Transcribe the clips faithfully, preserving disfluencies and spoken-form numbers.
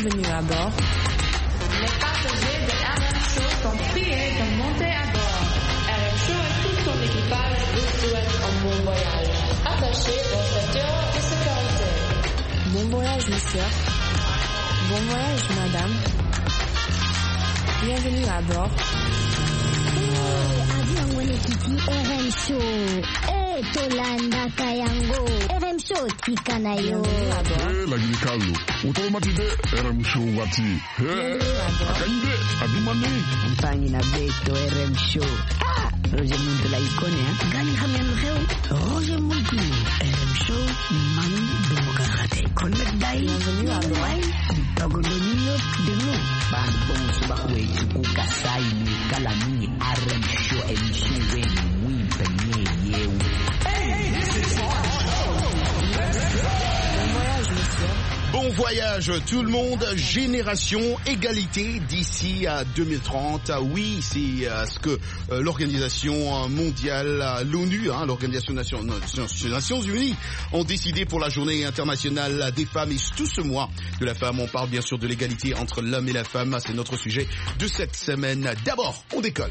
Bienvenue à bord. Les passagers de R M Show sont priés de monter à bord. R M Show et tout son équipage vous souhaitent un bon voyage. Attachez vos ceintures de sécurité. Bon voyage, monsieur. Bon voyage, madame. Bienvenue à bord. Avion Wenekiti R M Show. Eh, Tolanda Kayango. R M Show Tikanayo. Bienvenue à bord. Eh, la Guinée-Calou. Automatide R M Show Wati. Eh, Akande, Abimane. Mpani na Beto R M Show. Ah, Roger Muntu la ikone, hein. Gani hamen reu. Roger Muntu. R M Show, mami domokarate. Connect dai. Bienvenue à bord. Togodonino de nous. Ban bon subakwe chukuka sai ni kalami R M Show émission wen win penye yewu. Bon voyage tout le monde, génération égalité d'ici à deux mille trente. Oui, c'est euh, ce que euh, l'organisation mondiale, euh, l'ONU, hein, l'organisation des Nations, Nations Unies, ont décidé pour la journée internationale des femmes. Et tout ce mois de la femme, on parle bien sûr de l'égalité entre l'homme et la femme. C'est notre sujet de cette semaine. D'abord, on décolle.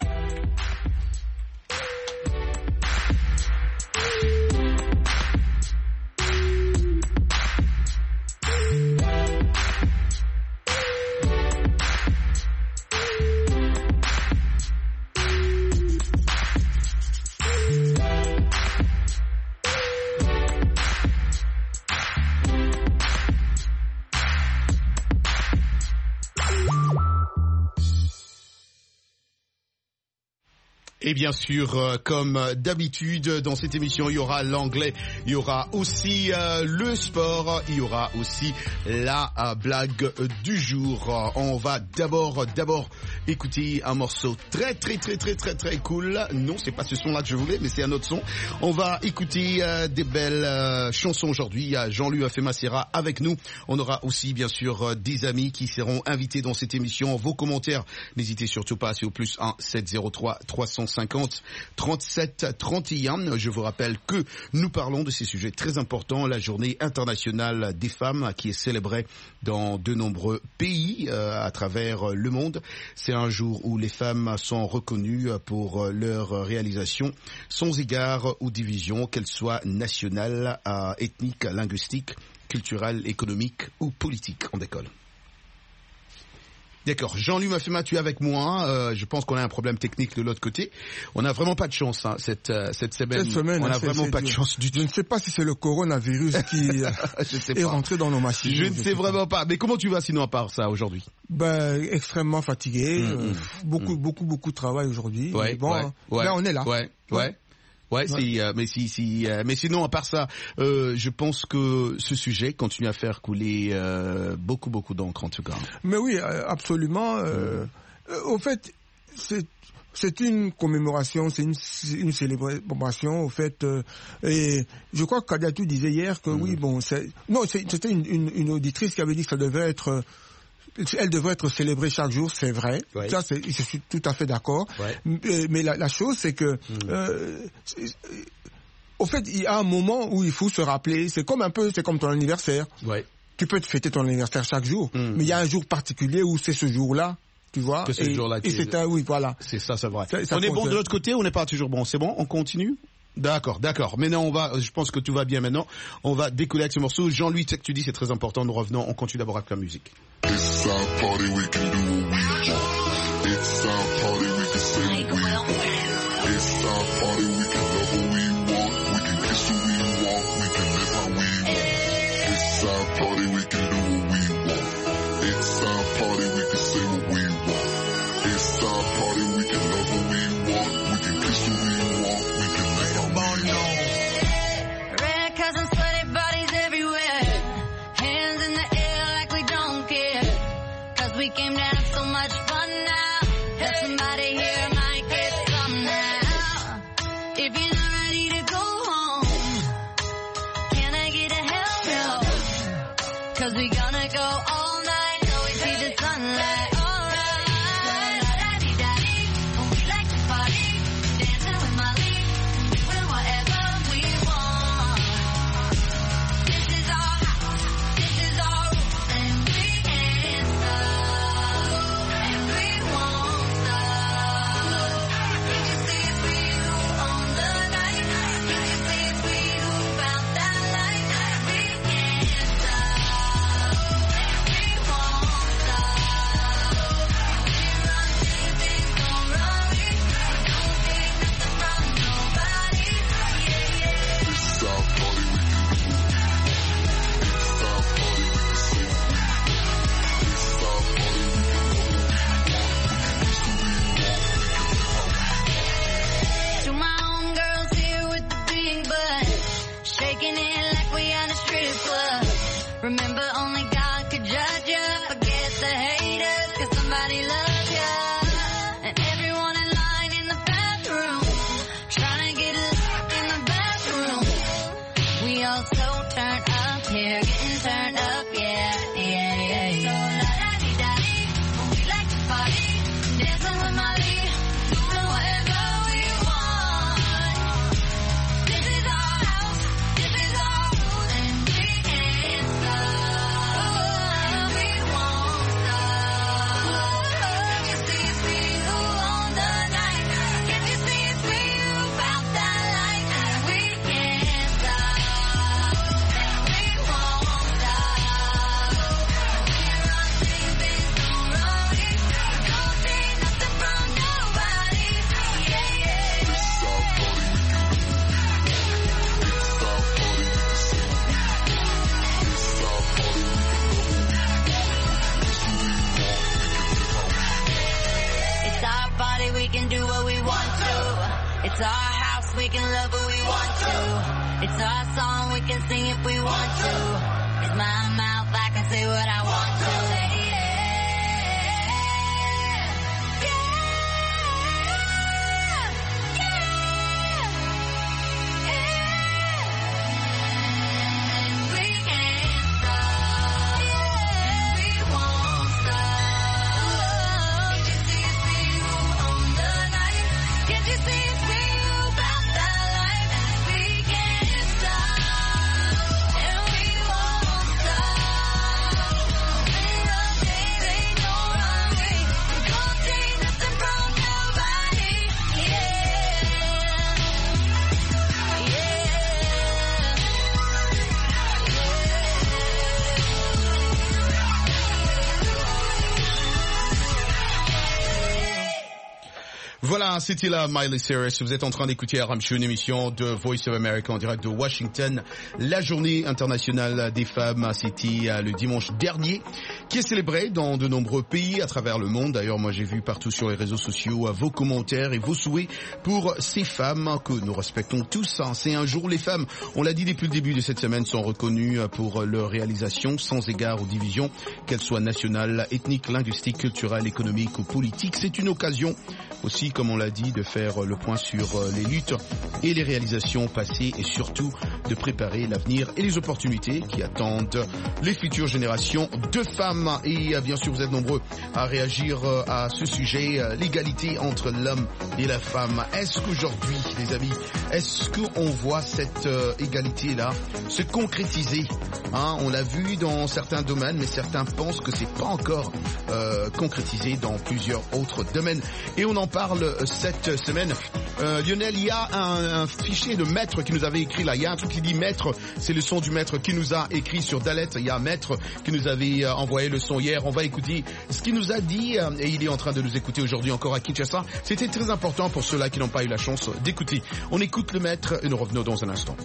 Et bien sûr, euh, comme d'habitude, dans cette émission, il y aura l'anglais, il y aura aussi euh, le sport, il y aura aussi la euh, blague du jour. Euh, on va d'abord, d'abord écouter un morceau très, très, très, très, très, très cool. Non, c'est pas ce son-là que je voulais, mais c'est un autre son. On va écouter euh, des belles euh, chansons aujourd'hui. Il y a Jean-Louis Afemacera avec nous. On aura aussi, bien sûr, euh, des amis qui seront invités dans cette émission. Vos commentaires, n'hésitez surtout pas, c'est au plus un sept zéro trois trois cent cinquante trente-sept trente et un. Je vous rappelle que nous parlons de ces sujets très importants. La journée internationale des femmes qui est célébrée dans de nombreux pays euh, à travers le monde. C'est un jour où les femmes sont reconnues pour leur réalisation sans égard aux divisions, qu'elles soient nationales, euh, ethniques, linguistiques, culturelles, économiques ou politiques. On décolle. D'accord. Jean-Louis Mafema, tu es avec moi. Euh, je pense qu'on a un problème technique de l'autre côté. On n'a vraiment pas de chance hein, cette, euh, cette semaine. Cette semaine, on n'a hein, vraiment c'est, pas c'est de chance du tout. Je ne sais pas si c'est le coronavirus qui est pas. rentré dans nos machines. Je ne sais, sais vraiment pas. pas. Mais comment tu vas sinon à part ça aujourd'hui? Ben, extrêmement fatigué. Mmh, euh, mmh, beaucoup, mmh. beaucoup, beaucoup de travail aujourd'hui. Ouais, mais bon, ouais, ouais, ben on est là. Ouais, ouais. ouais. Ouais, ouais. Si, euh, mais si, si, euh, mais sinon à part ça, euh, je pense que ce sujet continue à faire couler euh, beaucoup, beaucoup d'encre en tout cas. Mais oui, absolument. Euh, mmh. euh, au fait, c'est c'est une commémoration, c'est une, une célébration au fait. Euh, et je crois que Kadiatou disait hier que mmh. oui, bon, c'est, non, c'est, c'était une, une, une auditrice qui avait dit que ça devait être elle devrait être célébrée chaque jour, c'est vrai. Ouais. Ça, c'est, je suis tout à fait d'accord. Ouais. Mais la, la chose, c'est que, mmh. euh, c'est, au fait, il y a un moment où il faut se rappeler. C'est comme un peu, c'est comme ton anniversaire. Ouais. Tu peux te fêter ton anniversaire chaque jour, mmh. mais il y a un jour particulier où c'est ce jour-là. Tu vois. Que ce et, jour-là. Et c'est un, oui, voilà. C'est ça, c'est vrai. Ça, ça on est bon fonctionne. de l'autre côté, on n'est pas toujours bon. C'est bon, on continue. D'accord, d'accord. Maintenant, on va, je pense que tout va bien maintenant. On va décoller avec ce morceau. Jean-Louis, tu sais que tu dis, c'est très important. Nous revenons, on continue d'abord avec la musique. It's our party, we can do what we want. It's our party, we can say what we want. It's our party, we can love what we want. We can kiss who we want. We can live how we want. It's our party, we can do what we want. It's our party, we can say what we want. It's our party, we can love what we want. We can kiss who we want. We can live how we want. Red cousins, sweaty bodies everywhere. Hands in the air like we don't care. Cause we came to have so much fun now. That somebody here might get some now. If you're not ready to go home, can I get a hell no? Cause we gonna go all night till we see the sunlight. This is our house, this is our roof, and we can Remember, only God could judge you. Forget the haters, cause somebody loves you. And everyone in line in the bathroom, trying to get locked in the bathroom. We all so turned up here, getting turned up, yeah, yeah, yeah, yeah. So la-da-dee-da-dee, we like to party, dancing with Molly, doing whatever we want. This is our house, this is our rules, and we can't stop. We won't stop. Can you see it's for you on the night? Can you see it's for you about that life? And we can't stop, and we won't stop. We run things, things don't run me. Don't take nothing from nobody. Yeah, yeah. It's our party, we can do. It's our party, we can sing. It's our party, we can It's our body, we can do what we want to. It's our house, we can love who we want to. It's our song, we can sing if we want to. It's my mouth, I can say what I want to. Yeah, yeah, yeah. We can't stop, and we won't stop. Can't you see it's for you on the night? Can't you see it's for you about that life? And we can't stop, and we won't stop. We run things, they don't run me. We don't take nothing from nobody. Yeah, yeah. Voilà, c'était la Miley Cyrus. Vous êtes en train d'écouter R M Show, une émission de Voice of America en direct de Washington. La journée internationale des femmes, c'était le dimanche dernier, qui est célébrée dans de nombreux pays à travers le monde. D'ailleurs, moi j'ai vu partout sur les réseaux sociaux vos commentaires et vos souhaits pour ces femmes que nous respectons tous. C'est un jour, les femmes, on l'a dit depuis le début de cette semaine, sont reconnues pour leur réalisation sans égard aux divisions, qu'elles soient nationales, ethniques, linguistiques, culturelles, économiques ou politiques. C'est une occasion aussi, comme on l'a dit, de faire le point sur les luttes et les réalisations passées et surtout de préparer l'avenir et les opportunités qui attendent les futures générations de femmes. Et bien sûr, vous êtes nombreux à réagir à ce sujet, l'égalité entre l'homme et la femme. Est-ce qu'aujourd'hui, les amis, est-ce qu'on voit cette euh, égalité-là se concrétiser, hein? On l'a vu dans certains domaines, mais certains pensent que c'est pas encore euh, concrétisé dans plusieurs autres domaines. Et on en parle cette semaine. Euh, Lionel, il y a un, un fichier de maître qui nous avait écrit là. Il y a un truc qui dit maître, c'est le son du maître qui nous a écrit sur Dalet. Il y a un maître qui nous avait euh, envoyé le son hier. On va écouter ce qu'il nous a dit euh, et il est en train de nous écouter aujourd'hui encore à Kinshasa. C'était très important pour ceux-là qui n'ont pas eu la chance d'écouter. On écoute le maître et nous revenons dans un instant.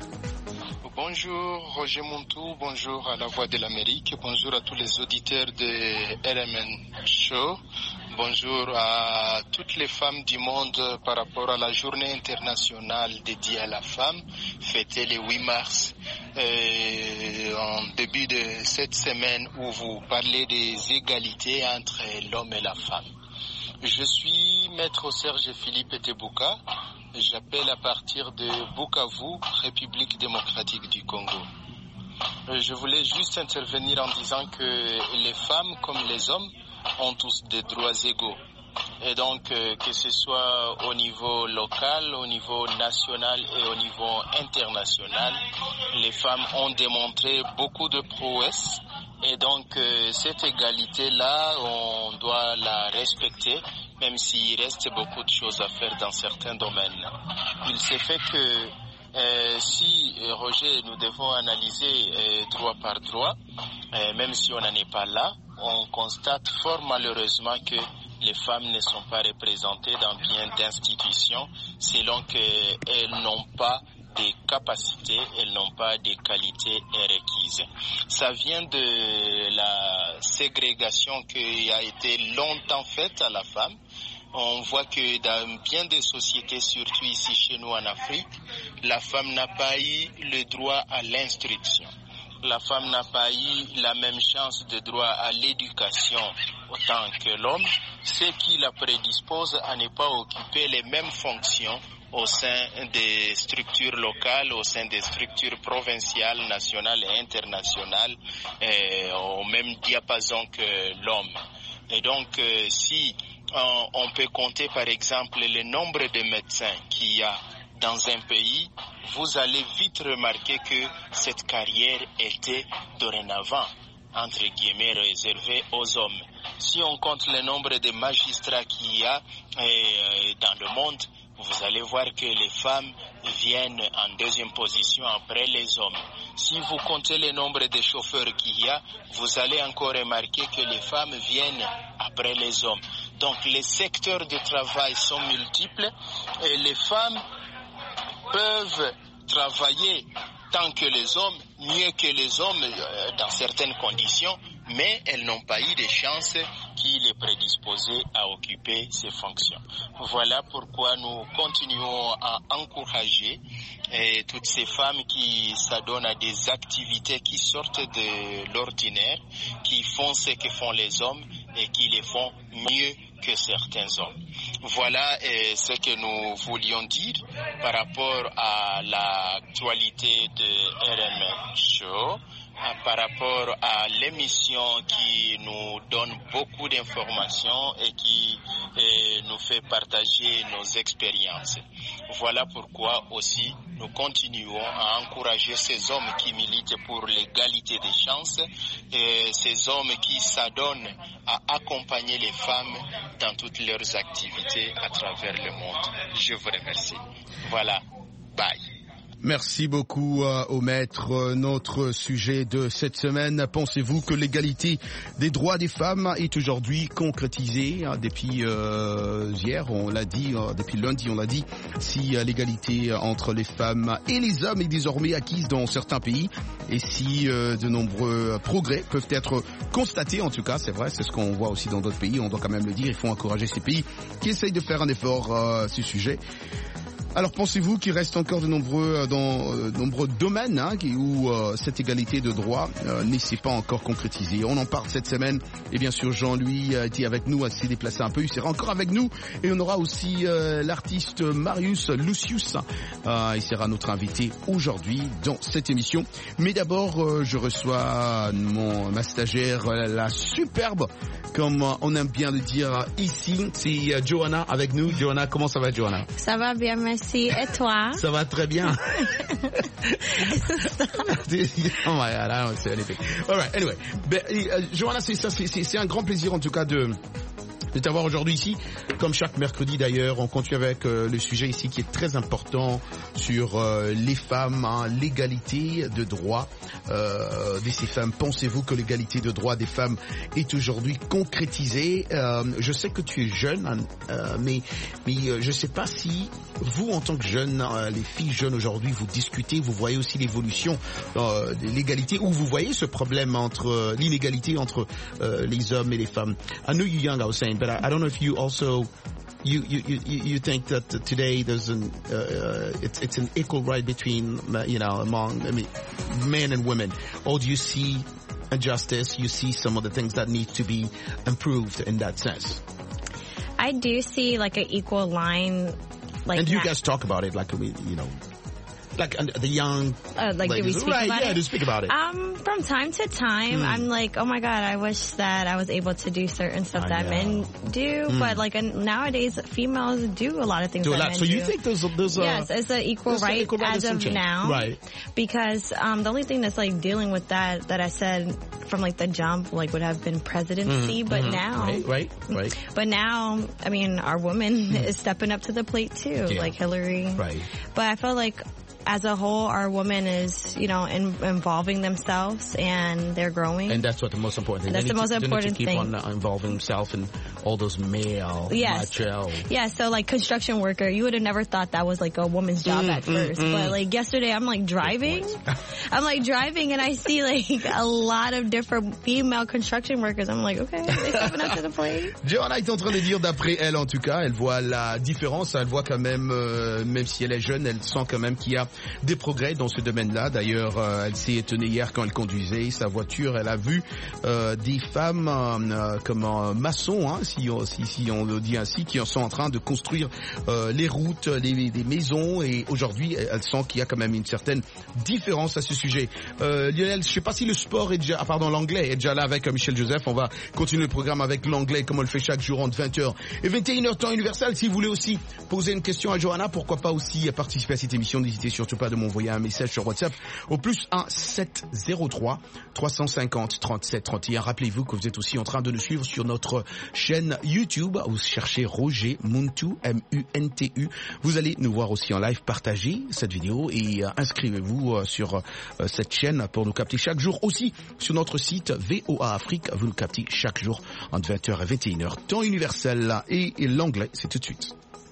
Bonjour Roger Montou, bonjour à la Voix de l'Amérique, bonjour à tous les auditeurs de R M N Show, bonjour à toutes les femmes du monde par rapport à la journée internationale dédiée à la femme, fêtée le huit mars. Euh, en début de cette semaine où vous parlez des égalités entre l'homme et la femme. Je suis maître Serge Philippe Tebouka. J'appelle à partir de Bukavu, République démocratique du Congo. Je voulais juste intervenir en disant que les femmes comme les hommes ont tous des droits égaux. Et donc, que ce soit au niveau local, au niveau national et au niveau international, les femmes ont démontré beaucoup de prouesses. Et donc, cette égalité-là, on doit la respecter, même s'il reste beaucoup de choses à faire dans certains domaines. Il s'est fait que euh, si, Roger, nous devons analyser euh, droit par droit, euh, même si on n'en est pas là, on constate fort malheureusement que les femmes ne sont pas représentées dans bien d'institutions selon qu'elles n'ont pas des capacités, elles n'ont pas des qualités requises. Ça vient de la ségrégation qui a été longtemps faite à la femme. On voit que dans bien des sociétés, surtout ici chez nous en Afrique, la femme n'a pas eu le droit à l'instruction. la femme n'a pas eu la même chance de droit à l'éducation autant que l'homme, ce qui la prédispose à ne pas occuper les mêmes fonctions au sein des structures locales, au sein des structures provinciales, nationales et internationales, et au même diapason que l'homme. Et donc, euh, si on, on peut compter par exemple le nombre de médecins qu'il y a dans un pays, vous allez vite remarquer que cette carrière était dorénavant, entre guillemets, réservée aux hommes. Si on compte le nombre de magistrats qu'il y a euh, dans le monde, vous allez voir que les femmes viennent en deuxième position après les hommes. Si vous comptez le nombre de chauffeurs qu'il y a, vous allez encore remarquer que les femmes viennent après les hommes. Donc les secteurs de travail sont multiples et les femmes peuvent travailler tant que les hommes, mieux que les hommes euh, dans certaines conditions, mais elles n'ont pas eu de chance qui les prédisposaient à occuper ces fonctions. Voilà pourquoi nous continuons à encourager eh, toutes ces femmes qui s'adonnent à des activités qui sortent de l'ordinaire, qui font ce que font les hommes et qui les font mieux que certains hommes. Voilà eh, ce que nous voulions dire par rapport à l'actualité de R M Show, par rapport à l'émission qui nous donne beaucoup d'informations et qui eh, nous fait partager nos expériences. Voilà pourquoi aussi nous continuons à encourager ces hommes qui militent pour l'égalité des chances et ces hommes qui s'adonnent à accompagner les femmes dans toutes leurs activités à travers le monde. Je vous remercie. Voilà. Bye. Merci beaucoup euh, au maître. Notre sujet de cette semaine, pensez-vous que l'égalité des droits des femmes est aujourd'hui concrétisée hein, depuis euh, hier, on l'a dit, euh, depuis lundi on l'a dit, si euh, l'égalité entre les femmes et les hommes est désormais acquise dans certains pays et si euh, de nombreux progrès peuvent être constatés, en tout cas c'est vrai, c'est ce qu'on voit aussi dans d'autres pays, on doit quand même le dire, il faut encourager ces pays qui essayent de faire un effort euh, à ce sujet. Alors pensez-vous qu'il reste encore de nombreux, dans, euh, nombreux domaines hein, où euh, cette égalité de droit euh, ne s'est pas encore concrétisée. On en parle cette semaine et bien sûr Jean-Louis a été avec nous, s'est déplacé un peu, il sera encore avec nous et on aura aussi euh, l'artiste Marius Lucius. Euh, il sera notre invité aujourd'hui dans cette émission. Mais d'abord euh, je reçois mon, ma stagiaire, la superbe, comme on aime bien le dire ici, c'est Johanna avec nous. Johanna, comment ça va Johanna? Ça va bien, merci. Et toi? Ça va très bien. Oh my God, I don't say anything. All right, anyway. Ben, euh, Johanna, c'est ça, c'est, c'est, c'est un grand plaisir en tout cas de de t'avoir aujourd'hui ici. Comme chaque mercredi d'ailleurs, on continue avec euh, le sujet ici qui est très important sur euh, les femmes, hein, l'égalité de droit euh, de ces femmes. Pensez-vous que l'égalité de droit des femmes est aujourd'hui concrétisée? euh, Je sais que tu es jeune, hein, euh, mais mais euh, je sais pas si vous, en tant que jeunes, euh, les filles jeunes aujourd'hui, vous discutez, vous voyez aussi l'évolution euh, de l'égalité, ou vous voyez ce problème entre euh, l'inégalité entre euh, les hommes et les femmes. I know you're young, I was saying, but I, I don't know if you also you you you you think that today there's an uh, uh, it's it's an equal right between uh, you know among I mean men and women, or do you see injustice? You see some of the things that need to be improved in that sense? I do see like an equal line. Like and you that. guys talk about it, like we, you know, like uh, the young uh, like ladies. do we speak right, about yeah, it? to speak about it. Um, from time to time, mm. I'm like, oh my god, I wish that I was able to do certain stuff I that know. men do, mm. but like uh, nowadays, females do a lot of things do that a lot. men So do. you think there's a, there's a yes, it's an equal right equal right as of change. now, right? Because um, the only thing that's like dealing with that that I said from like the jump like would have been presidency, mm-hmm. but mm-hmm. now, right, right, right. But now, I mean, our woman mm. is stepping up to the plate too, yeah. like Hillary. Right. But I feel like as a whole, our woman is, you know, in, involving themselves and they're growing. And that's what the most important thing. That's the most to, important to keep thing. on uh, involving themselves in all those male, yes. macho. Yeah, so like construction worker, you would have never thought that was like a woman's job mm, at first. Mm, but mm. like yesterday, I'm like driving. I'm like driving and I see like a lot of different female construction workers. I'm like, okay, they're stepping up to the plate. Johanna est en train de dire, d'après elle en tout cas, elle voit la différence, elle voit quand même, euh, même si elle est jeune, elle sent quand même qu'il y a des progrès dans ce domaine-là. D'ailleurs, euh, elle s'est étonnée hier quand elle conduisait sa voiture. Elle a vu euh, des femmes euh, comme un maçon, hein, si, si, si on le dit ainsi, qui sont en train de construire euh, les routes, les, les maisons. Et aujourd'hui, elle sent qu'il y a quand même une certaine différence à ce sujet. Euh, Lionel, je ne sais pas si le sport est déjà, ah pardon, l'anglais est déjà là avec Michel Joseph. On va continuer le programme avec l'anglais comme on le fait chaque jour entre vingt heures et vingt et une heures temps universel. Si vous voulez aussi poser une question à Johanna, pourquoi pas aussi participer à cette émission, n'hésitez surtout pas de m'envoyer un message sur WhatsApp au plus un sept zéro trois trois cent cinquante trente-sept trente et un. Rappelez-vous que vous êtes aussi en train de nous suivre sur notre chaîne YouTube. Vous cherchez Roger Muntu, M U N T U. Vous allez nous voir aussi en live. Partagez cette vidéo et euh, inscrivez-vous euh, sur euh, cette chaîne pour nous capter chaque jour. Aussi sur notre site V O A Afrique, vous nous captez chaque jour entre vingt heures et vingt et une heures. Temps universel et, et l'anglais, c'est tout de suite.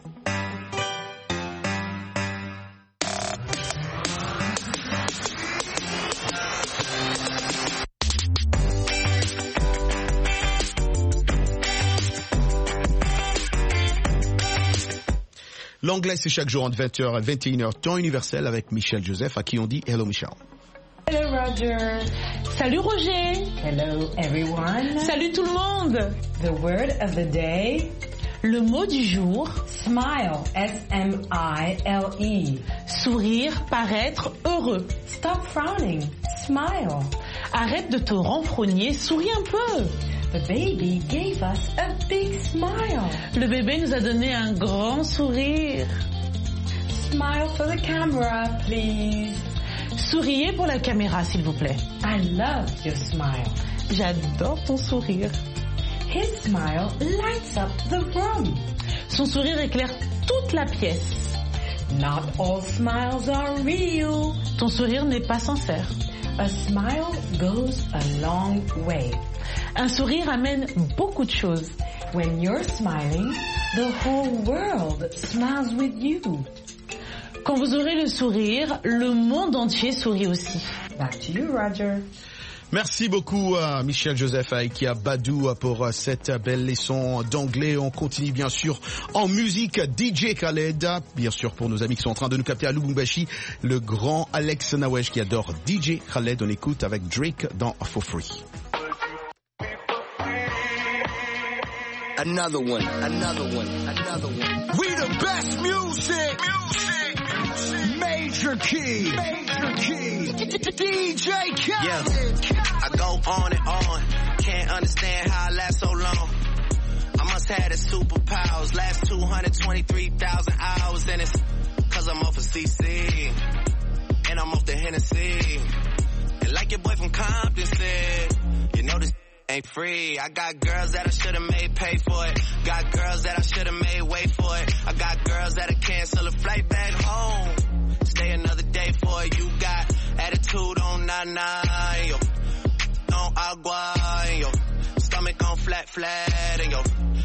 L'anglais, c'est chaque jour entre vingt heures et vingt et une heures, temps universel avec Michel Joseph, à qui on dit Hello Michel. Hello Roger. Salut Roger. Hello everyone. Salut tout le monde. The word of the day. Le mot du jour. Smile. S M I L E. Sourire, paraître heureux. Stop frowning. Smile. Arrête de te renfrogner, souris un peu. The baby gave us a big smile. Le bébé nous a donné un grand sourire. Smile for the camera, please. Souriez pour la caméra, s'il vous plaît. I love your smile. J'adore ton sourire. His smile lights up the room. Son sourire éclaire toute la pièce. Not all smiles are real. Ton sourire n'est pas sincère. A smile goes a long way. Un sourire amène beaucoup de choses. When you're smiling, the whole world smiles with you. Quand vous aurez le sourire, le monde entier sourit aussi. Back to you, Roger. Merci beaucoup à Michel Joseph Aïkia Badou pour cette belle leçon d'anglais. On continue bien sûr en musique. D J Khaled, bien sûr pour nos amis qui sont en train de nous capter à Lubumbashi, le grand Alex Nawesh qui adore D J Khaled. On écoute avec Drake dans For Free. Another one, another one, another one. We the best music, music, music. Major key, major key. D J Khaled. Yeah, I go on and on. Can't understand how I last so long. I must have the superpowers. Last two hundred twenty-three thousand hours, and it's cause I'm off of C C. And I'm off the Hennessy. And like your boy from Compton said, you know this ain't free. I got girls that I should've made pay for it. Got girls that I should've made wait for it. I got girls that'll cancel a flight back home. Stay another day for it. You got attitude on nine, yo. On agua, and yo. Stomach on flat, flat, and yo.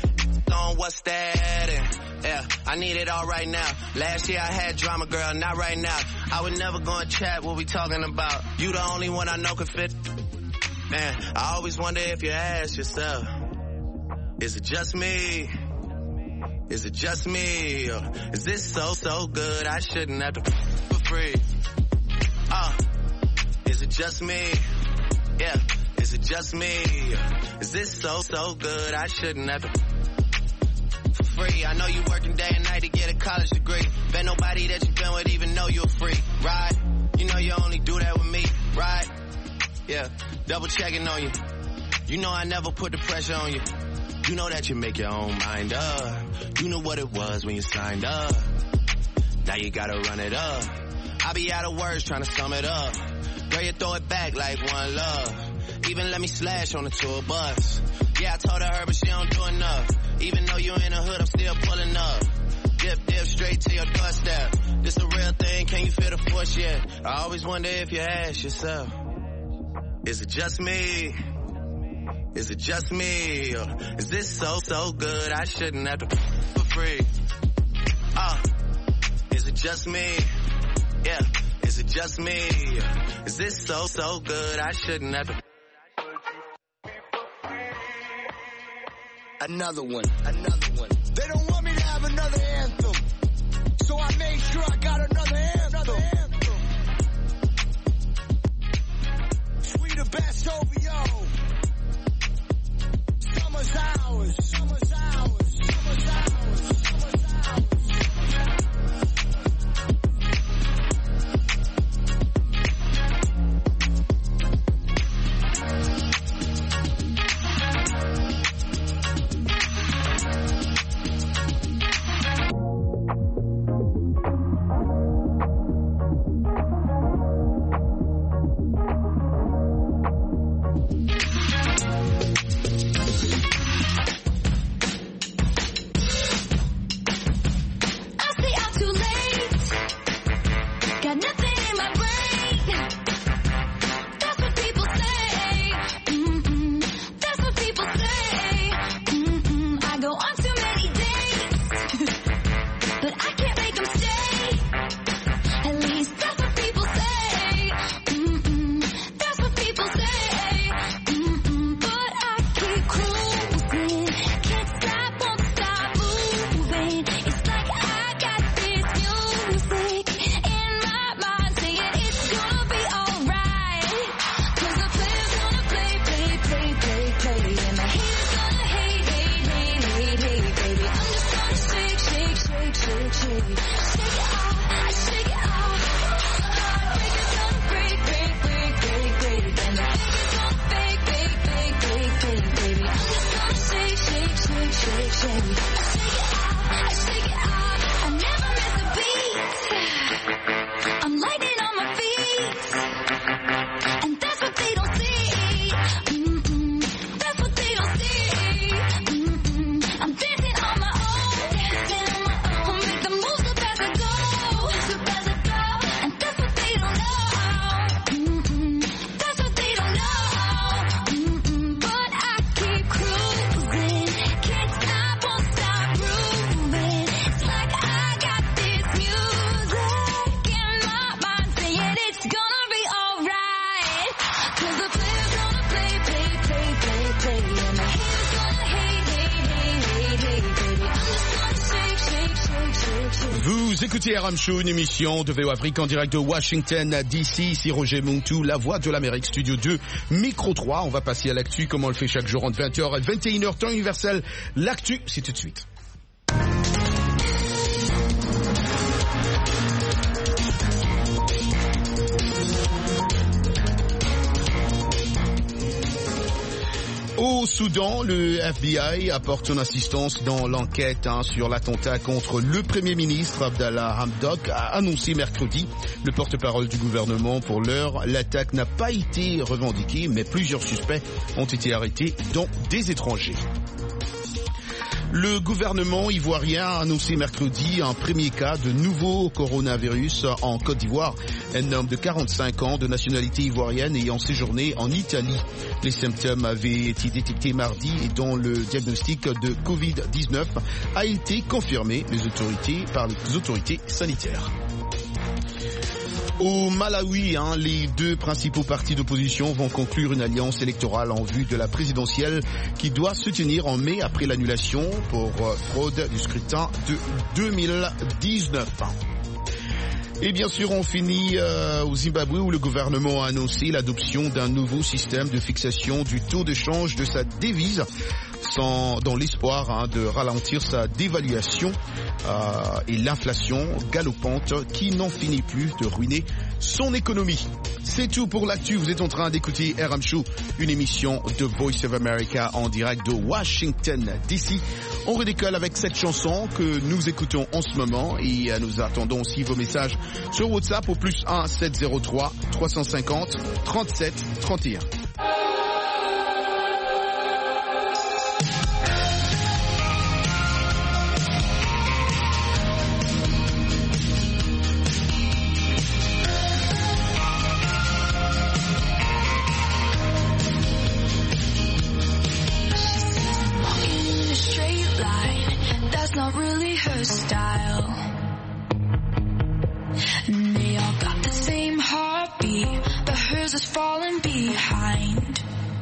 On what's that? And yeah, I need it all right now. Last year I had drama, girl, not right now. I would never go and chat what we talking about. You the only one I know could fit. Man, I always wonder if you ask yourself, is it just me? Is it just me? Or is this so, so good I shouldn't have to for free? Uh, is it just me? Yeah, is it just me? Or is this so, so good I shouldn't have to for free? I know you working day and night to get a college degree. Bet nobody that you've been with even know you're free, right? You know you only do that with me, right? Yeah, double checking on you. You know I never put the pressure on you. You know that you make your own mind up. You know what it was when you signed up. Now you gotta run it up. I be out of words trying to sum it up. Girl, you throw it back like one love. Even let me slash on the tour bus. Yeah, I told her, but she don't do enough. Even though you in the hood, I'm still pulling up. Dip, dip, straight to your doorstep. This a real thing, can you feel the force yet? I always wonder if you ask yourself, is it just me? Is it just me? Or is this so, so good I shouldn't have to for free? Uh, is it just me? Yeah, is it just me? Is this so, so good I shouldn't have to? Another one, another one. They don't want me to have another anthem, so I made sure I got another anthem. Another anthem. Vous écoutez R M Show, une émission de V O Afrique en direct de Washington D C. Ici Roger Montou, la voix de l'Amérique, Studio deux, Micro trois. On va passer à l'actu comme on le fait chaque jour entre vingt heures et vingt et une heures, temps universel. L'actu, c'est tout de suite. Au Soudan, le F B I apporte son assistance dans l'enquête hein, sur l'attentat contre le Premier ministre Abdallah Hamdok, a annoncé mercredi le porte-parole du gouvernement. Pour l'heure, l'attaque n'a pas été revendiquée, mais plusieurs suspects ont été arrêtés, dont des étrangers. Le gouvernement ivoirien a annoncé mercredi un premier cas de nouveau coronavirus en Côte d'Ivoire. Un homme de quarante-cinq ans de nationalité ivoirienne ayant séjourné en Italie. Les symptômes avaient été détectés mardi et dont le diagnostic de covid dix-neuf a été confirmé les autorités, par les autorités sanitaires. Au Malawi, hein, les deux principaux partis d'opposition vont conclure une alliance électorale en vue de la présidentielle qui doit se tenir en mai après l'annulation pour euh, fraude du scrutin de deux mille dix-neuf. Et bien sûr, on finit euh, au Zimbabwe où le gouvernement a annoncé l'adoption d'un nouveau système de fixation du taux de change de sa devise sans, dans l'espoir hein, de ralentir sa dévaluation euh, et l'inflation galopante qui n'en finit plus de ruiner son économie. C'est tout pour l'actu. Vous êtes en train d'écouter R M Show, une émission de Voice of America en direct de Washington D C. On redécolle avec cette chanson que nous écoutons en ce moment et nous attendons aussi vos messages sur WhatsApp au plus un sept zéro trois trois cent cinquante trente-sept trente et un. Not really her style. And they all got the same heartbeat, but hers is falling behind.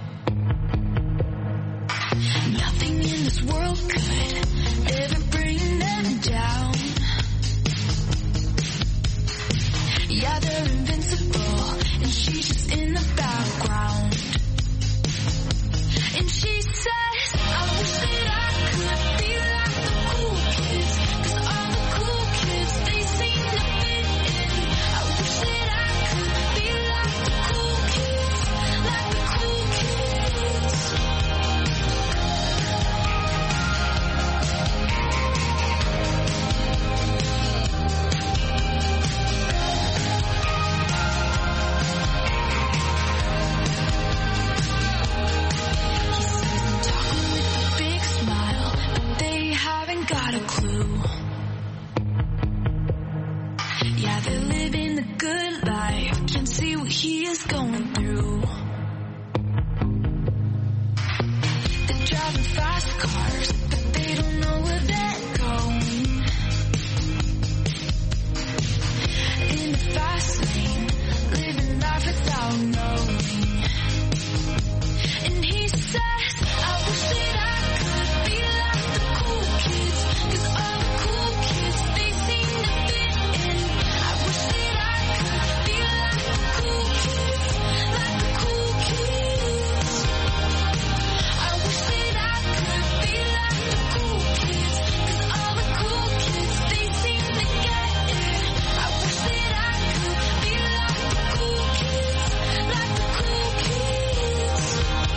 Nothing in this world could ever bring them down. Yeah, they're invincible, and she's just in the background. And she says, I wish that I could be like the cool kids, 'cause all the cool kids, they seem to fit in. I wish that I could be like the cool kids, like the cool kids. Yeah, they're living the good life. Can see what he is going through. They're driving fast cars, but they don't know where they're going. In the fast lane, living life without knowing. And he says, I wish that I could be like the cool kids, 'cause all the cool kids, they seem to fit in. I wish that I could be like the cool kids, like the cool kids. I wish that I could be like the cool kids, 'cause all the cool kids, they seem to get it. I wish that I could be like the cool kids, like the cool kids.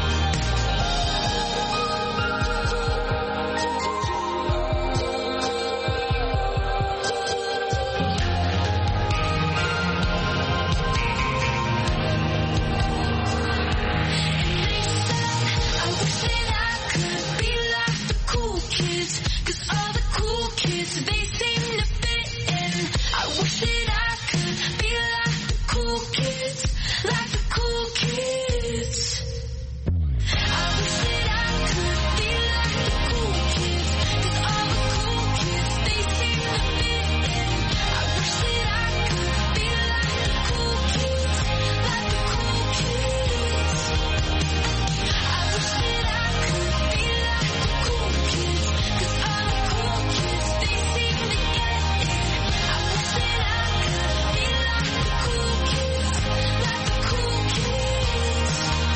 I wish that I could be like the cool kids, 'cause all the cool kids, they seem to fit in. I wish that I could be like the cool kids, like the cool kids. I wish that I could be like the cool kids, 'cause all the cool kids, they seem to fit in. I wish that I could be like the cool kids, like the cool kids. I wish that I could be like the cool kids, 'cause all the cool kids, they seem to get it. I wish that I could be like the cool kids, like the cool kids.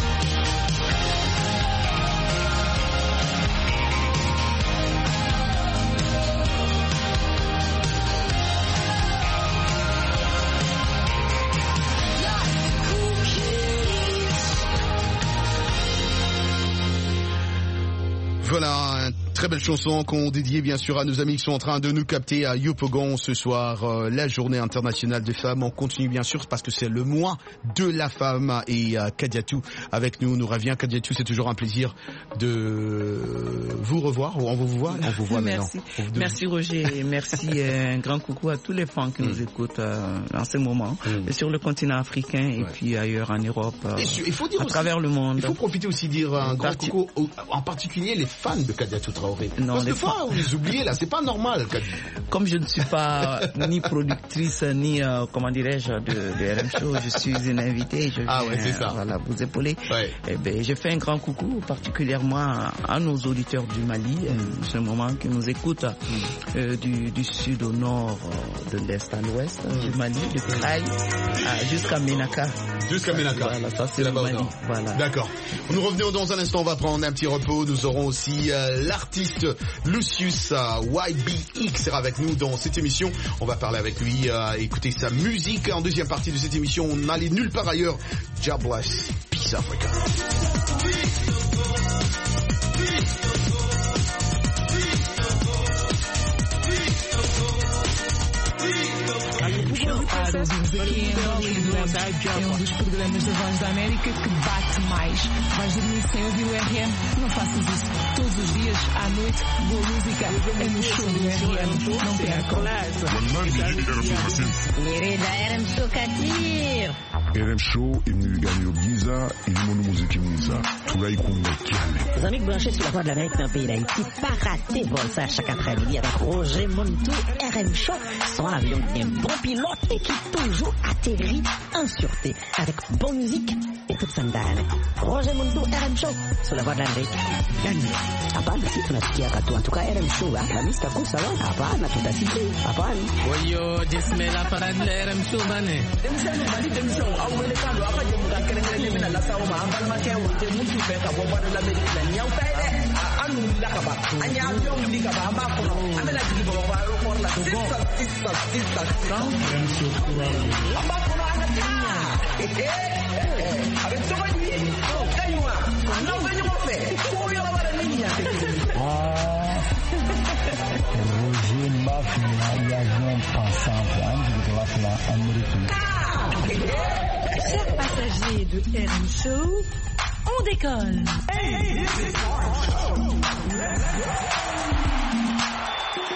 Voilà, une très belle chanson qu'on dédie bien sûr à nos amis qui sont en train de nous capter à Yopougon ce soir, euh, la journée internationale des femmes. On continue bien sûr parce que c'est le mois de la femme et euh, Kadiatou avec nous nous revient. Kadiatou, c'est toujours un plaisir de vous revoir. On vous voit, on vous voit merci. maintenant. Merci Roger et merci euh, un grand coucou à tous les femmes qui mm. nous écoutent euh, en ce moment mm. et sur le continent africain et ouais. puis ailleurs en Europe, euh, et il faut dire à aussi, travers le monde. Il faut profiter aussi de dire un grand Parti... coucou aux, en particulier les fans de Kadiatou Traoré. Non, parce que fois, vous les oubliez là, c'est pas normal. Kadiatou. Comme je ne suis pas ni productrice ni euh, comment dirais-je de, de R M Show, je suis une invitée. Je viens, ah ouais, c'est ça. Voilà, vous épauler. Ouais. Eh ben, je fais un grand coucou particulièrement à, à nos auditeurs du Mali, mm. euh, ce moment qui nous écoutent mm. euh, du, du sud au nord, euh, de l'est à l'ouest mm. du Mali, de Kraï euh, jusqu'à Ménaka. Jusqu'à Ménaka. Voilà, ça c'est le Mali. Voilà. D'accord. Nous revenons dans un instant. On va prendre un petit repos. Nous aurons aussi euh, l'artiste Lucius euh, Y B X sera avec nous dans cette émission. On va parler avec lui, euh, écouter sa musique. En deuxième partie de cette émission, on n'allait nulle part ailleurs. God bless. Peace Africa. É um dos programas da Voz da América que bate mais. Vais dormir sem ouvir o R M? Não faças isso. Todos os dias, à noite, boa música é no show do R M. Não percam. Querida R M Show Katir. R M Show imnigani Giza ilimono muziki mwiza tulaikunga kiale. Les amis branchés sur la voix de l'Amérique dans le pays d'Haïti, pas rater vol ça chaque après-midi avec Roger Montou, R M Show, son avion un bon pilote et qui toujours atterrit en sûreté avec bonne musique et toute sa dame. Roger Montou, R M Show, sur la voix de l'Amérique. Gagné. Hapana, si tunasikia katu. En tout cas, R M Show, la mista kusa wa. Hapana, tutasikia. Hapana. Oyo, jismela para de R M Show bane. Demisano bali demisano au melekando apa je muda kerengere mina la sawo ma ambal ma ke wote mutu fe ka bo bana la Amerique la nyaw tay de anu la ka ba anya yo ndi ka ba amba ko amela digi bo ba ro por la sista sista sista amba ko ana tinya eh avec to bani kaywa no venyo mo fe ko yo la bana niña ah Roger Mafia y a un passant de la fla américaine. Chers passagers de R M Show, on décolle. Hey, this is our show. Let's go.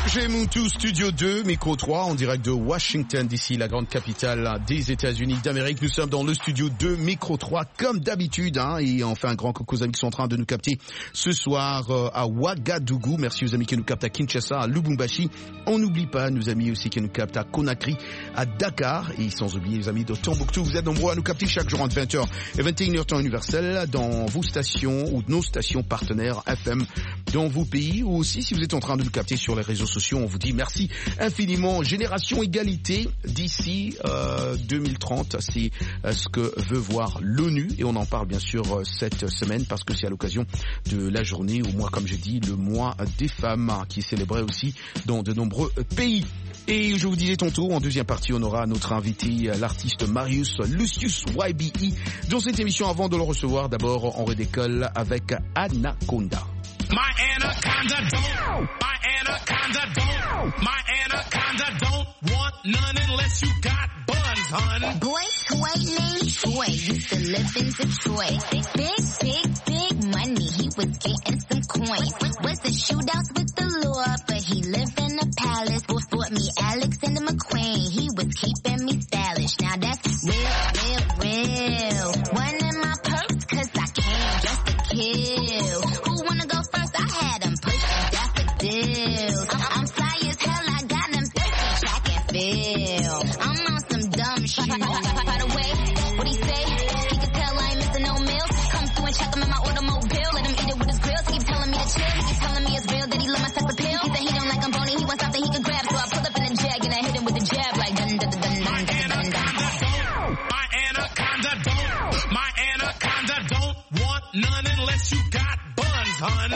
Roger Muntu, Studio deux, Micro trois, en direct de Washington D C, la grande capitale des États-Unis d'Amérique. Nous sommes dans le Studio deux, Micro trois, comme d'habitude, hein, et on fait un grand coucou aux amis qui sont en train de nous capter ce soir euh, à Ouagadougou. Merci aux amis qui nous captent à Kinshasa, à Lubumbashi. On n'oublie pas nos amis aussi qui nous captent à Conakry, à Dakar, et sans oublier les amis de Tombouctou. Vous êtes nombreux à nous capter chaque jour entre vingt heures et vingt et une heures temps universel dans vos stations ou nos stations partenaires F M dans vos pays, ou aussi si vous êtes en train de nous capter sur les réseaux sociaux, on vous dit merci infiniment. Génération égalité d'ici euh, deux mille trente, c'est euh, ce que veut voir l'ONU, et on en parle bien sûr euh, cette semaine parce que c'est à l'occasion de la journée, ou mois comme j'ai dit, le mois des femmes, hein, qui est célébré aussi dans de nombreux pays. Et je vous disais tantôt, en deuxième partie, on aura notre invité, l'artiste Marius Lucius Y B E, dans cette émission. Avant de le recevoir, d'abord, on redécolle avec Anaconda. My anaconda don't, my anaconda don't, my anaconda don't want none unless you got buns, hun. Boy, toy named Troy used to live in Detroit. Big, big, big money, he was getting some coins. Was the shootouts with the law, but he lived in a palace. Fought me Alexander McQueen, he was keeping me stylish. Now that's real, real, real. One in my purse, cause I came just to kill. Who wanna go first? I had them pushing daffodils. I'm fly as hell, I got them thirsty, track and field. I'm on some dumb shit. By the way, what he say? He could tell I ain't missing no meals. Come through and check him in my automobile. Let him eat it with his grills. Keep telling me to chill. He keep telling me it's real that he love my sex appeal. He said he don't like I'm bony, he wants something he can grab. So I pull up in a jag and I hit him with a jab like dun dun dun dun dun dun dun dun. My anaconda don't, my anaconda don't want none unless you got buns, hun.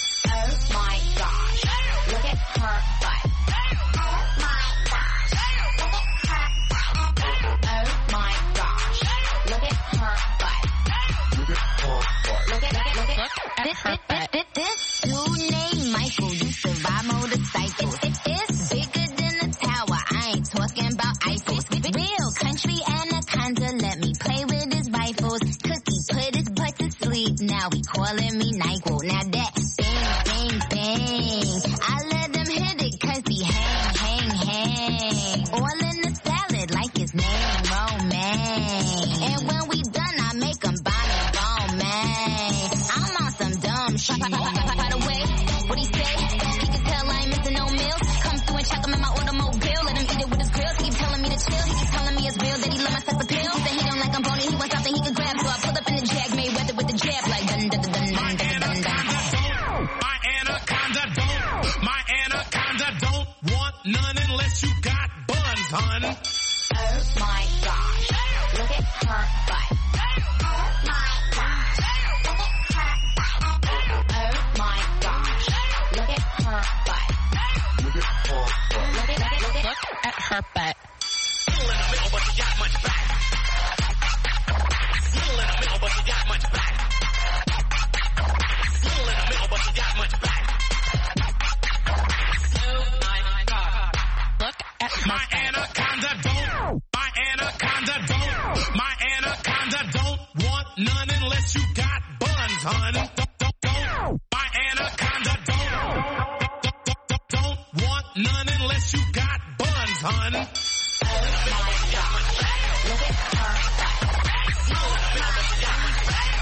Oh my gosh, look at her butt. Oh my gosh, look at her butt. Oh my gosh, look at her butt. Look at her butt. Look at, look at, look at, this, this, this, this, this dude named Michael used to ride motorcycles. It, it's bigger than a tower, I ain't talking about Eiffels. Real country anaconda, let me play with his rifles. Cookie put his butt to sleep, now he calling me NyQuil. Now that bang, bang, bang, I let him hit it cause he hang, hang, hang. All in the salad like his name Romaine. And when we done, I make him buy me Romaine. I'm on some dumb shit. By the way, what he say? He can tell I ain't missing no meals. Come through and check him in my automobile. Let him eat it with his grills. He keep telling me to chill. He keep telling me it's real that he love my sex appeal. He said he don't like I'm bony, he wants something he can grab. So I pull up in the jag, made weather with the jab like dun dun dun dun dun dun dun dun. My anaconda don't, my anaconda don't want none unless you got buns, hun. Oh my gosh, look at her butt. Oh my gosh, look at her butt. Oh my gosh, look at her butt. Look at her butt. Look at, look at, look at her butt. Little in the middle, but she got much back. Little in the middle, but she got much back. Little in the middle, but she got much back. Oh my God. Look at her my anaconda don't, my anaconda don't, my anaconda don't want none unless you got buns, hun. Don't, don't, don't. My anaconda don't, don't, don't, don't, don't want none unless you got buns, hun. Oh my gosh, look at her butt. Oh my gosh,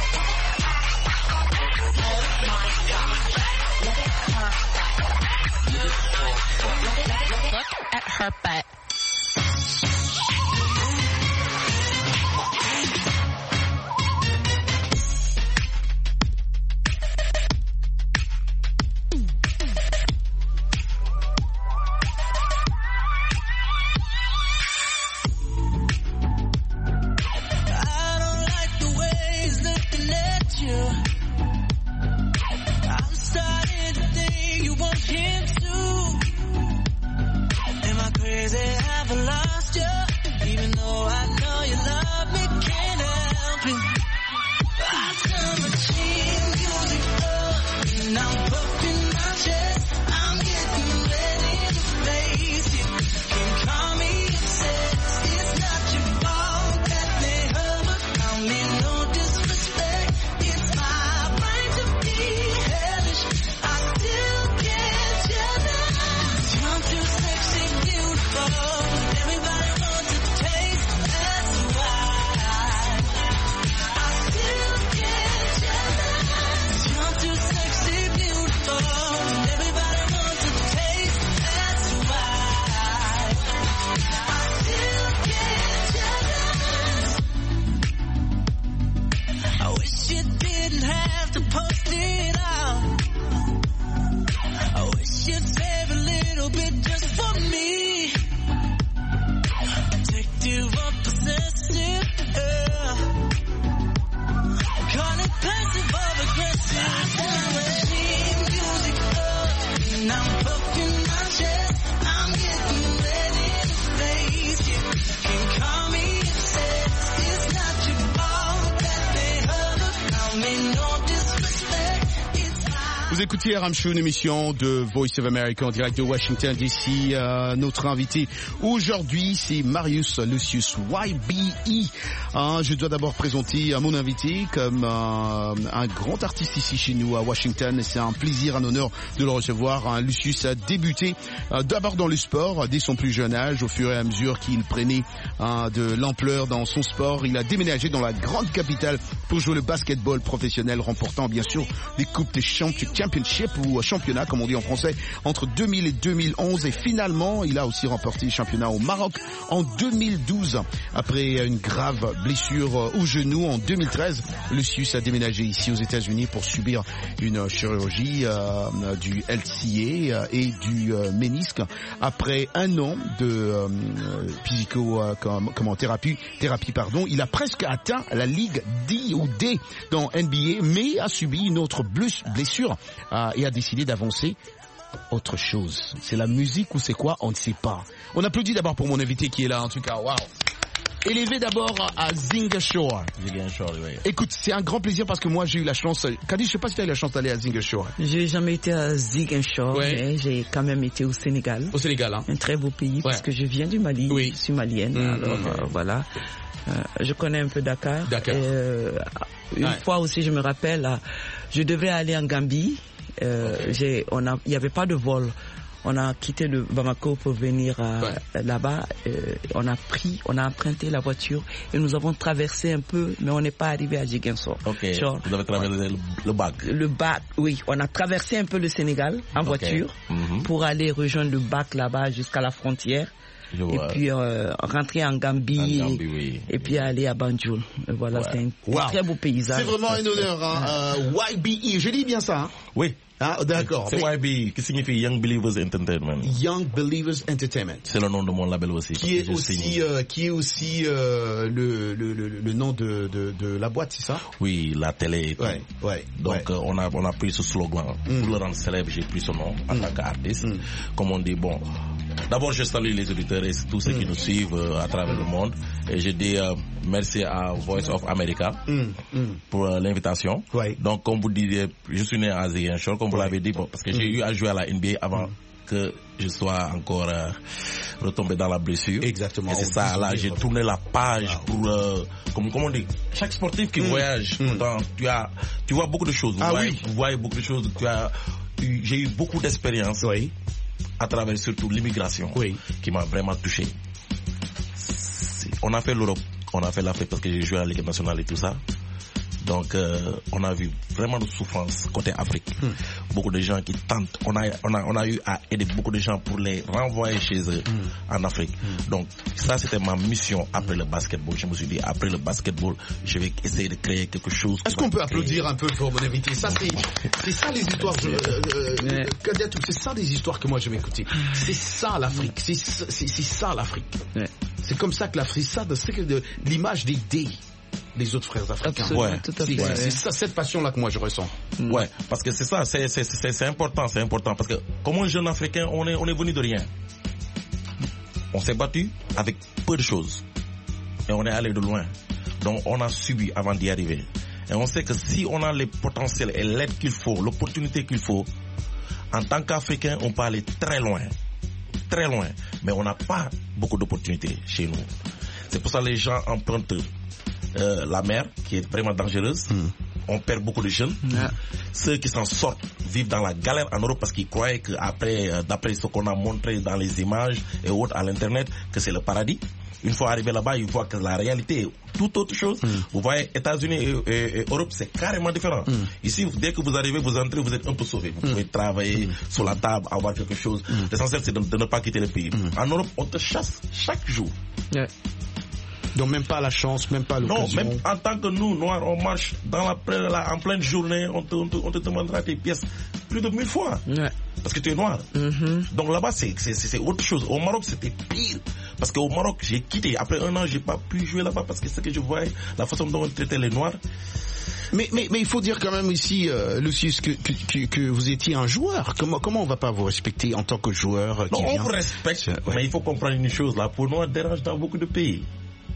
look at her butt. Look at, look at, Look at her butt. I don't like the way he's looking at you. I'm starting to think you want him too. Am I crazy? Vous écoutez R M Show, une émission de Voice of America en direct de Washington D C. Euh, notre invité aujourd'hui, c'est Marius Lucius Y B E. Hein, je dois d'abord présenter mon invité comme euh, un grand artiste ici chez nous à Washington. C'est un plaisir, un honneur de le recevoir. Hein, Lucius a débuté euh, d'abord dans le sport dès son plus jeune âge. Au fur et à mesure qu'il prenait hein, de l'ampleur dans son sport, il a déménagé dans la grande capitale pour jouer le basketball professionnel, remportant bien sûr des coupes des champions championship ou championnat comme on dit en français entre deux mille et deux mille onze, et finalement il a aussi remporté le championnat au Maroc en deux mille douze. Après une grave blessure au genou en deux mille treize, Lucius a déménagé ici aux États-Unis pour subir une chirurgie euh, du L C A et du euh, ménisque. Après un an de euh, physico euh, comme, comment thérapie thérapie pardon, il a presque atteint la ligue D ou D dans N B A, mais a subi une autre blessure euh, et a décidé d'avancer autre chose. C'est la musique ou c'est quoi? On ne sait pas. On applaudit d'abord pour mon invité qui est là en tout cas. Waouh. Élevé d'abord à Zingers Shore. Zingers Shore, oui. Écoute, c'est un grand plaisir parce que moi j'ai eu la chance. Kadi, je sais pas si tu as eu la chance d'aller à Zingers Shore. J'ai jamais été à Zingers Shore, ouais. Mais j'ai quand même été au Sénégal. Au Sénégal, hein. Un très beau pays ouais. Parce que je viens du Mali. Oui. Je suis malienne, mmh, alors mmh. Euh, voilà. Euh, je connais un peu Dakar. Dakar. Et, euh, une ouais. fois aussi, je me rappelle, euh, je devais aller en Gambie. Euh, okay. j'ai, on a, il n'y avait pas de vol. On a quitté le Bamako pour venir euh, ouais. là-bas. Euh, on a pris, on a emprunté la voiture et nous avons traversé un peu, mais on n'est pas arrivé à Ziguinchor. Ok. Genre, vous avez traversé ouais. le, le bac. Le bac, oui. On a traversé un peu le Sénégal en okay. voiture mm-hmm. pour aller rejoindre le bac là-bas jusqu'à la frontière. Je et vois. Puis euh, rentrer en Gambie, en Gambie et, oui. et puis aller à Banjul. Voilà, ouais. c'est un wow. très beau paysage. C'est vraiment un honneur. Hein. Euh, Y B E, je dis bien ça. Hein? Oui. Ah, d'accord. C'est Y B E, qui signifie Young Believers Entertainment. Young Believers Entertainment. C'est le nom de mon label aussi. Qui est aussi, euh, qui est aussi euh, le, le, le, le nom de, de, de la boîte, c'est ça? Oui, la télé. Ouais, ouais. Donc ouais. Euh, on a on a pris ce slogan mm. pour le rendre célèbre. J'ai pris son nom en mm. tant qu'artiste. Mm. Comme on dit, bon. D'abord, je salue les auditeurs et tous ceux mm. qui nous suivent euh, à travers mm. le monde. Et je dis euh, merci à Voice of America mm. Mm. pour euh, l'invitation. Ouais. Donc, comme vous disiez, je suis né à Ziguinchor, comme vous ouais. l'avez dit, bon, parce que mm. j'ai eu à jouer à la N B A avant mm. que je sois encore euh, retombé dans la blessure. Exactement. Et c'est ça, là, j'ai tourné la page wow. pour, euh, comme, comme on dit, chaque sportif qui mm. voyage, mm. pourtant, tu as, tu vois beaucoup de choses. Vous, ah, voyez, oui. vous voyez beaucoup de choses. Tu as, j'ai eu beaucoup d'expérience. Oui. À travers surtout l'immigration oui. qui m'a vraiment touché. C'est, on a fait l'Europe, on a fait l'Afrique parce que j'ai joué à la Ligue nationale et tout ça. Donc euh, on a vu vraiment de souffrance côté Afrique. Mm. Beaucoup de gens qui tentent, on a, on a, on a eu à aider beaucoup de gens pour les renvoyer chez eux mm. en Afrique. Mm. Donc ça c'était ma mission après le basketball. Je me suis dit après le basketball, je vais essayer de créer quelque chose. Est-ce qu'on peut créer... applaudir un peu pour mon invité? Ça c'est, c'est ça les histoires. Je, euh, euh, c'est ça les histoires que moi je vais écouter. C'est ça l'Afrique. C'est, c'est, c'est ça l'Afrique. Ouais. C'est comme ça que l'Afrique, ça c'est de l'image des dés. Les autres frères africains. Absolument, ouais. Tout à fait. C'est, c'est ça, cette passion-là que moi je ressens. Mm. Ouais, parce que c'est ça, c'est, c'est, c'est, c'est important, c'est important. Parce que comme un jeune Africain, on est, on est venu de rien. On s'est battu avec peu de choses. Et on est allé de loin. Donc on a subi avant d'y arriver. Et on sait que si on a les potentiels et l'aide qu'il faut, l'opportunité qu'il faut, en tant qu'Africain, on peut aller très loin. Très loin. Mais on n'a pas beaucoup d'opportunités chez nous. C'est pour ça que les gens empruntent Euh, la mer qui est vraiment dangereuse. Mm. On perd beaucoup de jeunes. Mm. Ceux qui s'en sortent vivent dans la galère en Europe parce qu'ils croyaient qu'après, euh, d'après ce qu'on a montré dans les images et autres à l'internet, que c'est le paradis. Une fois arrivé là-bas, ils voient que la réalité est tout autre chose. Mm. Vous voyez, États-Unis et, et, et Europe, c'est carrément différent. Mm. Ici, dès que vous arrivez, vous entrez, vous êtes un peu sauvé. Vous mm. pouvez travailler mm. sur la table, avoir quelque chose. Mm. L'essentiel, c'est de, de ne pas quitter le pays. Mm. En Europe, on te chasse chaque jour. Yeah. Donc même pas la chance, même pas l'occasion. Non, même en tant que nous, Noirs, on marche dans la, la, en pleine journée, on te, on, te, on te demandera tes pièces plus de mille fois. Ouais. Parce que tu es noir. Mm-hmm. Donc là-bas, c'est, c'est, c'est autre chose. Au Maroc, c'était pire. Parce qu'au Maroc, j'ai quitté. Après un an, j'ai pas pu jouer là-bas parce que ce que je voyais, la façon dont on traitait les Noirs. Mais, mais, mais il faut dire quand même ici, euh, Lucius, que, que, que, que vous étiez un joueur. Comment, comment on va pas vous respecter en tant que joueur? Non, qui on vient... vous respecte, ouais. mais il faut comprendre une chose. La peau noire dérange dans beaucoup de pays.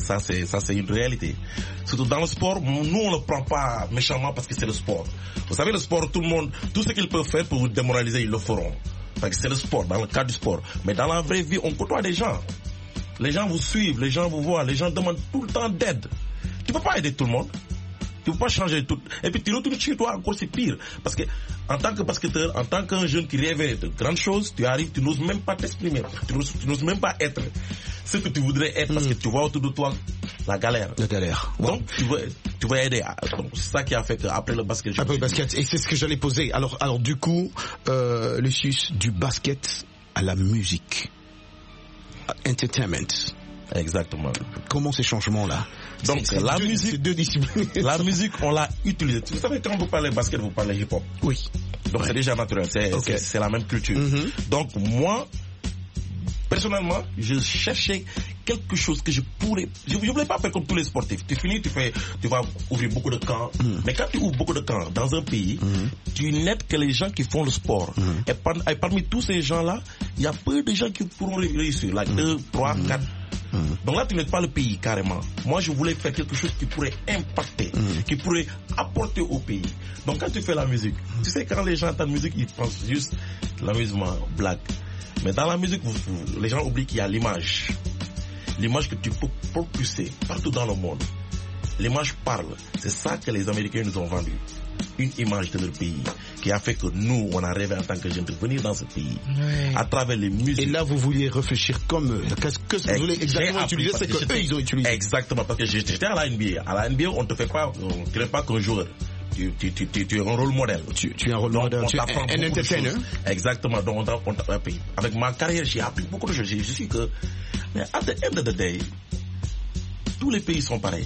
Ça c'est, ça c'est une réalité. Surtout dans le sport, nous on le prend pas méchamment parce que c'est le sport. Vous savez, le sport, tout le monde, tout ce qu'ils peuvent faire pour vous démoraliser, ils le feront. Parce que c'est le sport, dans le cadre du sport. Mais dans la vraie vie, on côtoie des gens. Les gens vous suivent, les gens vous voient, les gens demandent tout le temps d'aide. Tu peux pas aider tout le monde. Tu ne peux pas changer tout. Et puis tu retournes chez toi, encore c'est pire. Parce que en tant que basketteur, en tant qu'un jeune qui rêvait de grandes choses, tu arrives, tu n'oses même pas t'exprimer. Tu n'oses, tu n'oses même pas être ce que tu voudrais être parce que tu vois autour de toi la galère. La galère. Wow. Donc tu veux, tu veux aider. Donc c'est ça qui a fait qu'après le basket. Après le basket, et c'est ce que j'allais poser. Alors, alors du coup, euh, Lucius, du basket à la musique, entertainment. Exactement. Comment ces changements-là? Donc c'est, c'est la deux, musique, c'est deux disciplines. La musique, on l'a utilisée. Vous savez, quand vous parlez basket, vous parlez hip-hop. Oui. Donc ouais. C'est déjà naturel. C'est, okay. c'est, c'est la même culture. Mm-hmm. Donc moi, personnellement, je cherchais quelque chose que je pourrais. Je ne voulais pas faire comme tous les sportifs. Tu finis, tu fais, tu vas ouvrir beaucoup de camps. Mm. Mais quand tu ouvres beaucoup de camps dans un pays, mm. tu n'aides que les gens qui font le sport. Mm. Et, par, et parmi tous ces gens-là, il y a peu de gens qui pourront réussir. Like mm. deux, trois, mm. quatre. Mmh. Donc là, tu n'aides pas le pays carrément. Moi, je voulais faire quelque chose qui pourrait impacter, mmh. qui pourrait apporter au pays. Donc quand tu fais la musique, mmh. tu sais, quand les gens entendent la musique, ils pensent juste l'amusement, blague. Mais dans la musique, vous, vous, les gens oublient qu'il y a l'image. L'image que tu peux propulser partout dans le monde. L'image parle. C'est ça que les Américains nous ont vendu. Une image de leur pays qui a fait que nous, on a rêvé en tant que jeunes de venir dans ce pays ouais. à travers les musiques. Et là, vous vouliez réfléchir comme eux. Qu'est-ce que vous voulez exactement utiliser? C'est que eux, ils ont utilisé. Exactement, parce que j'étais à la N B A. À la N B A, on ne te fait pas, on ne pas qu'un joueur. Tu, tu, tu, tu, tu es un rôle modèle. Tu, tu es un rôle modèle. Tu es un entertainer. Exactement. Donc, on, on, on, avec ma carrière, j'ai appris beaucoup de choses. Je suis que, mais at the end of the day, tous les pays sont pareils.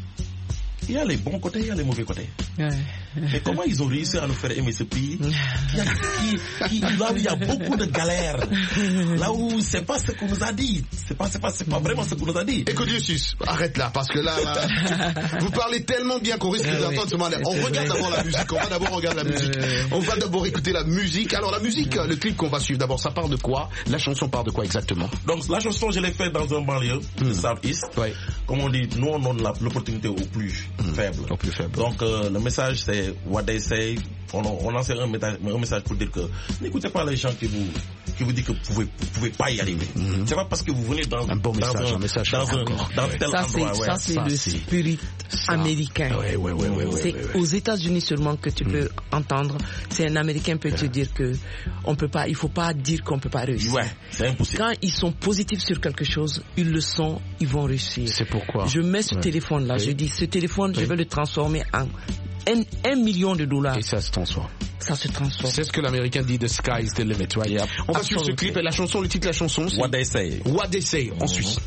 Il y a les bons côtés, il y a les mauvais côtés. Ouais. Mais comment ils ont réussi à nous faire aimer ce pays qui, qui, qui, là où il y a beaucoup de galères, là où c'est pas ce qu'on nous a dit, c'est pas, c'est pas, c'est pas vraiment ce qu'on nous a dit. Écoute, Lucius, arrête là, parce que là, là vous parlez tellement bien qu'on risque d'entendre ce moment. On regarde d'abord la musique, on va d'abord regarder la musique, on va d'abord écouter la musique. Alors la musique, le clip qu'on va suivre d'abord, ça parle de quoi? La chanson parle de quoi exactement? Donc la chanson, je l'ai faite dans un banlieue, mm. South-East. Ouais. Comme on dit, nous on donne la, l'opportunité aux plus mm. faibles. Aux plus faibles. Donc euh, le message c'est what they say. On, on lance un message, un message pour dire que n'écoutez pas les gens qui vous qui vous disent que vous pouvez, vous pouvez pas y arriver. Mm-hmm. C'est pas parce que vous venez dans un bon dans message, un, un message dans un, dans ouais. tel ça, endroit. C'est, ouais. ça c'est ça, le c'est spirit ça. américain. Ouais, ouais, ouais, ouais, c'est ouais, ouais, ouais. aux États-Unis seulement que tu mm. peux entendre. C'est un Américain peut ouais. te dire que on peut pas, il faut pas dire qu'on peut pas réussir. Ouais, c'est impossible. Quand ils sont positifs sur quelque chose, ils le sont, ils vont réussir. C'est pourquoi. Je mets ce ouais. téléphone là, oui. je dis ce téléphone, oui. je vais le transformer en Un, un million de dollars. Et ça se transforme. Ça se transforme. C'est ce que l'Américain dit, the sky is the limit, right? Yep. On va suivre ce clip et la chanson, le titre de la chanson, c'est What They Say. What They Say, on suit.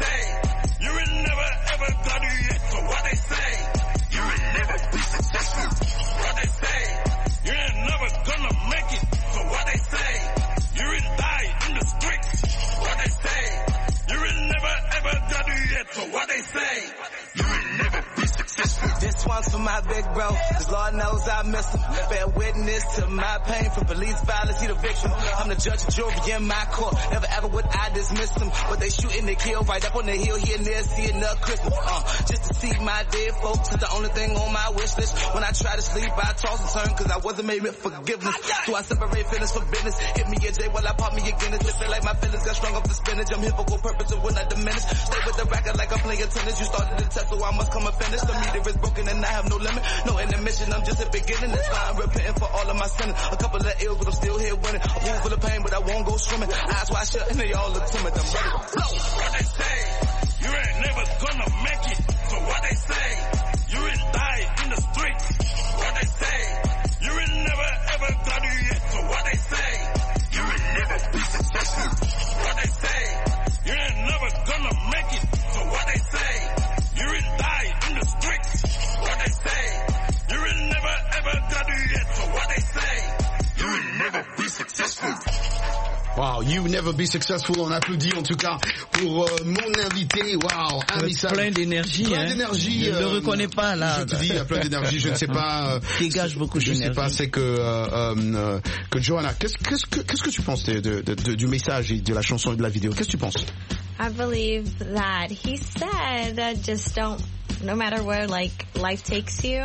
Successful. witness to my pain from police violence. He the victim. I'm the judge and jury in my court. Never ever would I dismiss him. But they shooting, they kill right up on the hill here and there, seeing the Christmas. Uh, just to see my dead folks is the only thing on my wish list. When I try to sleep, I toss and turn cause I wasn't made with forgiveness. So I separate feelings from business. Hit me a J while I pop me a Guinness. It feel like my feelings got strung up the spinach. I'm here for good purpose and will not diminish. Stay with the racket like I'm playing tennis. You started the test, so I must come and finish. The meter is broken and I have no limit. No intermission, I'm just a beginning. That's why I'm repenting for all of my sinning. A couple of ills, but I'm still here winning. A pool full of pain, but I won't go swimming. Eyes wide shut and they all look timid. I'm ready to blow. What they say, you ain't never gonna make it. So what they say, you will die in the streets. What they say, you will never ever graduate. So what they say, you will never be successful. What they say, you ain't never gonna make it. So what they say, you will die in the streets. What they say, you will never ever graduate. So what they say, you will never be successful. Wow, you never be successful. On applaudit en tout cas pour euh, mon invité. Wow, un message plein d'énergie. Plein hein. d'énergie. Je ne euh, le reconnais pas là. Je te dis, il y a plein d'énergie. Je ne sais pas. Euh, dégage beaucoup je d'énergie. Je sais pas. C'est que euh, euh, que Joanna. Qu'est-ce qu'est-ce que qu'est-ce que tu penses de, de, de, de, du message et de la chanson et de la vidéo? Qu'est-ce que tu penses? I believe that he said uh, just don't, no matter where like life takes you,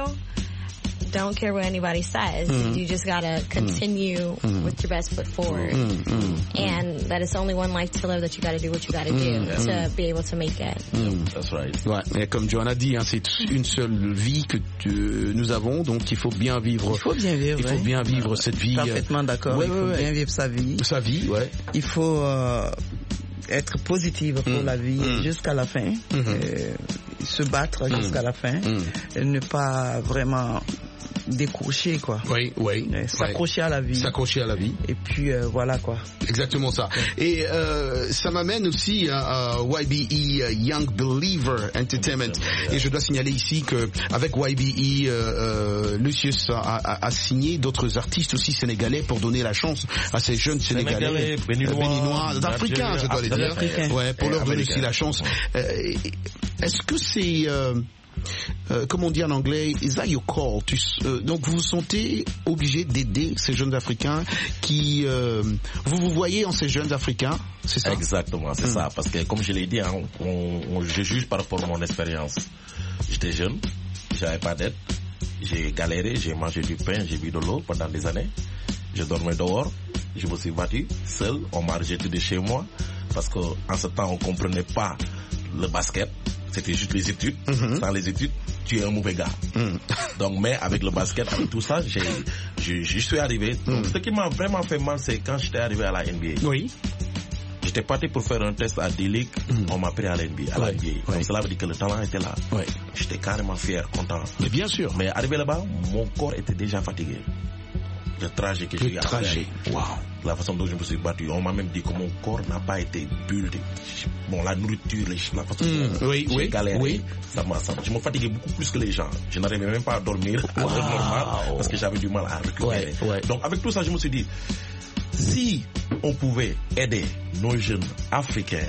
don't care what anybody says. Mm. You just gotta continue Mm. with your best foot forward. Mm, mm, and that it's only one life to live, that you gotta do what you gotta do Mm, to mm. be able to make it. That's right. Ouais, mais comme Joanna dit, hein, c'est une seule vie que tu- nous avons, donc il faut bien vivre. Il faut bien vivre. Il faut ouais. bien vivre cette vie. Parfaitement d'accord. Ouais, il ouais, faut ouais. bien vivre sa vie. Sa vie, ouais. Il faut euh, être positive pour Mm. la vie Mm. jusqu'à la fin. Mhm. Euh, se battre Mm. jusqu'à la fin. Mm. Et ne pas vraiment décrocher quoi. Oui, oui. Euh, S'accrocher Ouais. à la vie. S'accrocher à la vie. Et puis euh, voilà quoi. Exactement ça. Et euh, ça m'amène aussi à, à Y B E Young Believer Entertainment. Et je dois signaler ici que avec Y B E, euh, euh, Lucius a, a, a signé d'autres artistes aussi sénégalais pour donner la chance à ces jeunes sénégalais, Sénégalais, béninois, euh, béninois, africains, je dois les dire. Africains. Ouais, pour Et leur donner américains. aussi la chance. Euh, Est-ce que c'est euh, euh, comme on dit en anglais, is that your call? Tu, euh, donc vous vous sentez obligé d'aider ces jeunes Africains qui, euh, vous vous voyez en ces jeunes Africains, c'est ça? Exactement, c'est Mm. ça. Parce que comme je l'ai dit, hein, on, on- je juge par rapport à mon expérience. J'étais jeune, j'avais pas d'aide, j'ai galéré, j'ai mangé du pain, j'ai bu de l'eau pendant des années. Je dormais dehors, je me suis battu seul, on m'a rejeté de chez moi parce que en ce temps on comprenait pas le basket. C'était juste les études. Sans les études, tu es un mauvais gars. Donc, mais avec le basket, avec tout ça, j'ai, je, je suis arrivé. Donc, ce qui m'a vraiment fait mal, c'est quand j'étais arrivé à la N B A. Oui. J'étais parti pour faire un test à D-League, on m'a pris à la N B A. À la N B A. Donc, cela veut dire que le talent était là. J'étais carrément fier, content. Mais bien sûr. Mais arrivé là-bas, mon corps était déjà fatigué. Le trajet que j'ai eu Le à trajet. faire. Wow. La façon dont je me suis battu, on m'a même dit que mon corps n'a pas été buildé. Bon, la nourriture, les, la façon Mm, dont oui, j'ai oui, galéré, oui. ça m'a, ça, je me fatiguais beaucoup plus que les gens. Je n'arrivais même pas à dormir à l'heure normale parce que j'avais du mal à récupérer. Ouais, ouais. Donc avec tout ça, je me suis dit, si on pouvait aider nos jeunes africains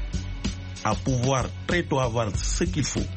à pouvoir très tôt avoir ce qu'il faut,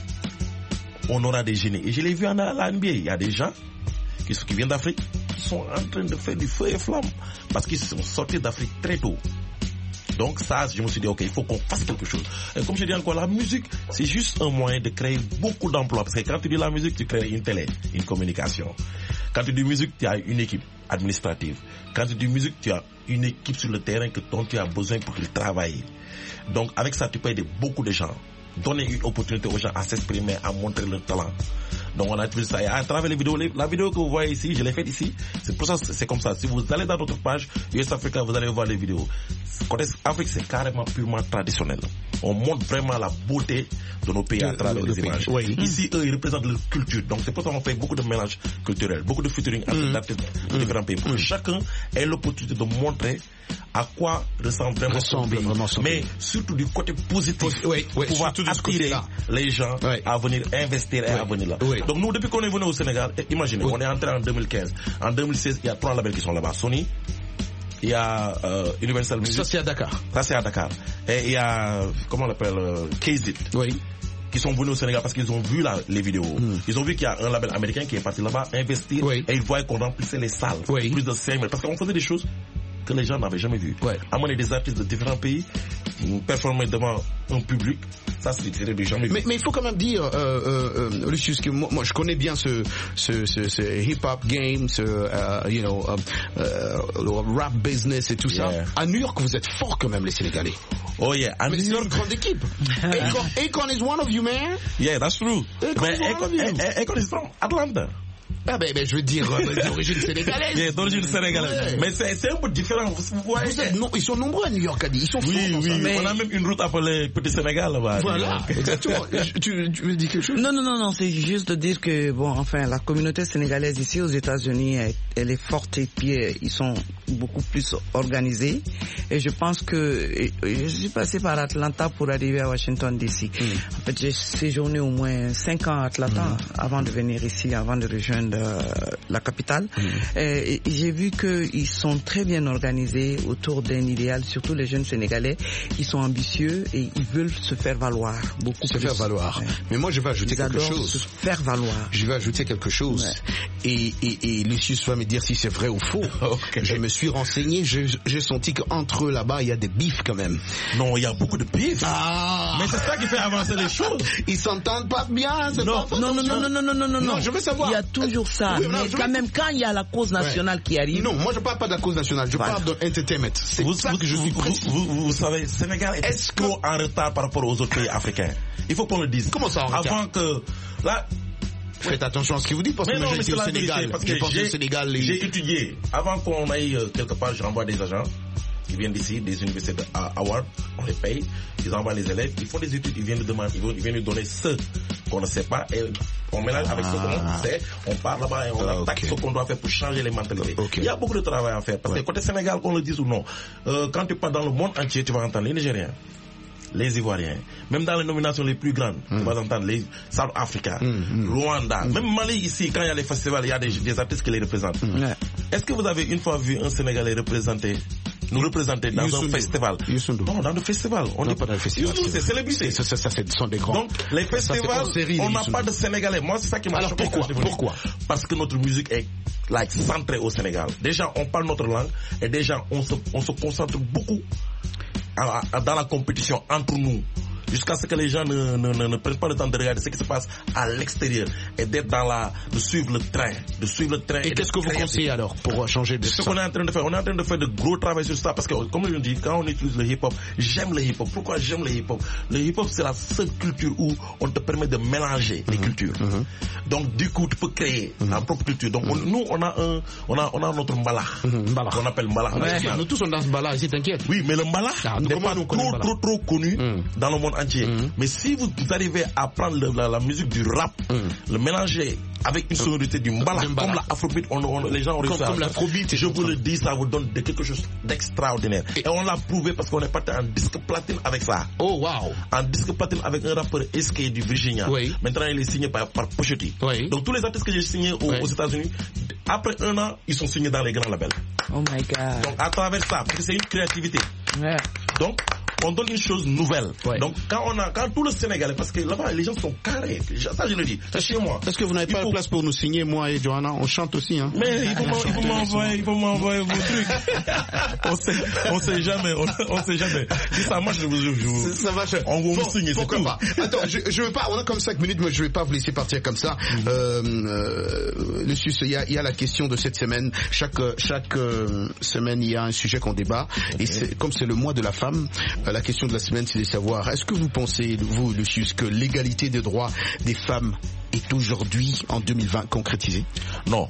on aura des génies. Et je l'ai vu en à la N B A, il y a des gens qui, qui viennent d'Afrique, qui sont en train de faire du feu et flamme parce qu'ils sont sortis d'Afrique très tôt. Donc ça, je me suis dit, ok, il faut qu'on fasse quelque chose. Et comme je dis encore, la musique, c'est juste un moyen de créer beaucoup d'emplois. Parce que quand tu dis la musique, tu crées une télé, une communication. Quand tu dis musique, tu as une équipe administrative. Quand tu dis musique, tu as une équipe sur le terrain que, dont tu as besoin pour qu'ils travaillent. Donc avec ça, tu peux aider beaucoup de gens. Donner une opportunité aux gens à s'exprimer, à montrer leur talent. Donc on a fait ça. Et à travers les vidéos, les- la vidéo que vous voyez ici, je l'ai faite ici. C'est pour ça, c'est c'est comme ça. Si vous allez dans notre page U S Africa, vous allez voir les vidéos. Côté Afrique, c'est carrément purement traditionnel. On montre vraiment la beauté de nos pays à De- travers de- les de pays. images. Oui. Ici, eux, ils représentent leur culture. Donc c'est pour ça qu'on fait beaucoup de mélanges culturels, beaucoup de featuring entre d'artistes de différents pays. Pour que chacun ait l'opportunité de montrer à quoi ressemble vraiment son Ressemble pays. vraiment son Mais pays. surtout du côté positif, oui, oui, pouvoir surtout de ce attirer côté-là. les gens à venir investir et à venir là. Oui. Donc nous, depuis qu'on est venu au Sénégal, eh, imaginez, on est entré en deux mille quinze. En deux mille seize, il y a trois labels qui sont là-bas. Sony, il y a euh, Universal Music. Ça c'est à Dakar. Ça c'est à Dakar. Et il y a, comment on l'appelle, euh, K Z. Oui. qui sont venus au Sénégal parce qu'ils ont vu la, les vidéos. Mm. Ils ont vu qu'il y a un label américain qui est parti là-bas investir oui. et ils voyaient qu'on remplissait les salles. Oui. Plus de cinq mille. Parce qu'on faisait des choses que les gens n'avaient jamais vues. Ouais. Amener des artistes de différents pays, performer devant un public, ça c'était des jamais vu. Mais, mais il faut quand même dire, euh, euh, Lucius, que moi, moi je connais bien ce, ce, ce, ce hip-hop game, ce uh, you know, uh, uh, le rap business et tout yeah. ça. À New York, vous êtes forts quand même, les Sénégalais. Oh yeah, à mais New c'est York, une grande équipe. Akon, Akon is one of you, man. Yeah, that's true. Akon is one of you. Akon is from Atlanta. Ah ben, ben je veux dire euh, d'origine sénégalaise. Yeah, d'origine sénégalaise. Ouais. Mais c'est, c'est un peu différent. Vous voyez, vous êtes, non, ils sont nombreux à New York, Adi. Ils sont oui, forts. Oui, oui. Mais... On a même une route appelée Petit Sénégal là-bas. Voilà, exactement. tu, tu veux dire quelque chose? Non, non, non, non. C'est juste de dire que bon, enfin, la communauté sénégalaise ici aux États-Unis, elle, elle est forte et puis ils sont beaucoup plus organisés. Et je pense que et, je suis passé par Atlanta pour arriver à Washington D C. Mm. En fait, j'ai séjourné au moins cinq ans à Atlanta mm. avant de venir ici, avant de rejoindre euh, la capitale. Mmh. Et, et j'ai vu qu'ils sont très bien organisés autour d'un idéal, surtout les jeunes Sénégalais. Ils sont ambitieux et ils veulent se faire valoir beaucoup se plus. Se faire valoir. Ouais. Mais moi, je vais ajouter ils quelque chose. Se faire valoir. Je vais ajouter quelque chose. Ouais. Et, et, et Lucius va me dire si c'est vrai ou faux. Okay. Je me suis renseigné. Je, j'ai senti qu'entre eux là-bas, il y a des bifs quand même. Non, il y a beaucoup de bifs. Ah. Mais c'est ça qui fait avancer les choses. Ils s'entendent pas bien. C'est non. Pas non, non, non, non, non, non, non, non, non. Je veux savoir. Il y a toujours ça. Oui, mais quand même, quand il y a la cause nationale ouais. qui arrive. Non, moi je parle pas de la cause nationale, je voilà. parle de entertainment. C'est vous, ça vous, que je suis vous, vous, vous, vous savez, Sénégal est Est-ce trop que... en retard par rapport aux autres pays africains. Il faut qu'on le dise. Comment ça en retard? Avant que là. Faites ouais. attention à ce que vous dites parce mais que non, moi j'étais au Sénégal. Parce que j'ai, Sénégal les... j'ai étudié. Avant qu'on aille euh, quelque part, j'envoie des agents qui viennent d'ici, des universités de Howard, on les paye, ils envoient les élèves, ils font des études, ils viennent nous demander, ils viennent nous donner ce qu'on ne sait pas et on mélange avec ah. ce qu'on sait, on part là-bas et on ah, attaque okay. ce qu'on doit faire pour changer les mentalités. Okay. Il y a beaucoup de travail à faire parce ouais. que côté Sénégal, qu'on le dise ou non, euh, quand tu pars dans le monde entier, tu vas entendre les Nigériens, les Ivoiriens, même dans les nominations les plus grandes, mm. tu vas entendre les South Africa, mm, mm. Rwanda, mm. même Mali ici, quand il y a les festivals, il y a des, des artistes qui les représentent. Mm. Ouais. Est-ce que vous avez une fois vu un Sénégalais représenter nous représenter dans Youssou un festival? Youssou non, dans le festival. On n'est pas dans le festival. Youssou, c'est célébrité. Ça, ça, ça, ce sont des grands. Donc, les festivals, série, on n'a pas de Sénégalais. Moi, c'est ça qui m'a Alors, choqué. pourquoi? Pourquoi? Parce que notre musique est, like, centrée au Sénégal. Déjà, on parle notre langue et déjà, on se, on se concentre beaucoup à, à, dans la compétition entre nous. Jusqu'à ce que les gens ne, ne, ne, ne prennent pas le temps de regarder ce qui se passe à l'extérieur et d'être dans la, de suivre le train, de suivre le train. Et, et qu'est-ce que vous conseillez alors pour changer de ce ça? qu'on est en train de faire? On est en train de faire de gros travail sur ça parce que, comme je dis, quand on utilise le hip-hop, j'aime le hip-hop. Pourquoi j'aime le hip-hop? Le hip-hop, c'est la seule culture où on te permet de mélanger mm-hmm. les cultures. Mm-hmm. Donc, du coup, tu peux créer mm-hmm. ta propre culture. Donc, on, nous, on a un, on a, on a notre mbala. Mm-hmm. Mbala. Qu'on appelle mbala. Ouais, nous tous, on danse mbala ici, t'inquiète. Oui, mais le mbala ah, n'est pas trop, trop, trop, trop connu mm. dans le monde entier. Mm. Mais si vous arrivez à prendre le, la, la musique du rap, mm. le mélanger avec une sonorité du mbala, mbala. Comme l'afrobeat, on, on, les gens ont réussi à... Comme l'afrobeat, je vous le dis, ça vous donne de quelque chose d'extraordinaire. Et, et on l'a prouvé parce qu'on est parti en disque platine avec ça. Oh wow! En disque platine avec un rappeur S K du Virginia. Oui. Maintenant, il est signé par, par Pochetti. Oui. Donc tous les artistes que j'ai signés aux, oui. aux États-Unis, après un an, ils sont signés dans les grands labels. Oh my God! Donc à travers ça, parce que c'est une créativité. Ouais. Donc, on donne une chose nouvelle. Ouais. Donc, quand on a, quand tout le Sénégalais, parce que là-bas, les gens sont carrés. Ça, je le dis. C'est chez moi. Parce que vous n'avez pas faut... de place pour nous signer, moi et Johanna. On chante aussi, hein. Mais il faut, il faut m'envoyer, il faut m'envoyer vos trucs. on sait, on sait jamais, on, on sait jamais. Si ça marche, je vous, je vous, ça marche. On va vous signer, c'est tout. Pas. Attends, je, je veux pas, on a comme cinq minutes, mais je vais pas vous laisser partir comme ça. Mm-hmm. euh, euh, le sus, il y a, il y a la question de cette semaine. Chaque, chaque euh, semaine, il y a un sujet qu'on débat. Okay. Et c'est, comme c'est le mois de la femme, euh, la question de la semaine, c'est de savoir, est-ce que vous pensez, vous, Lucius, que l'égalité des droits des femmes est aujourd'hui, en deux mille vingt, concrétisée? Non.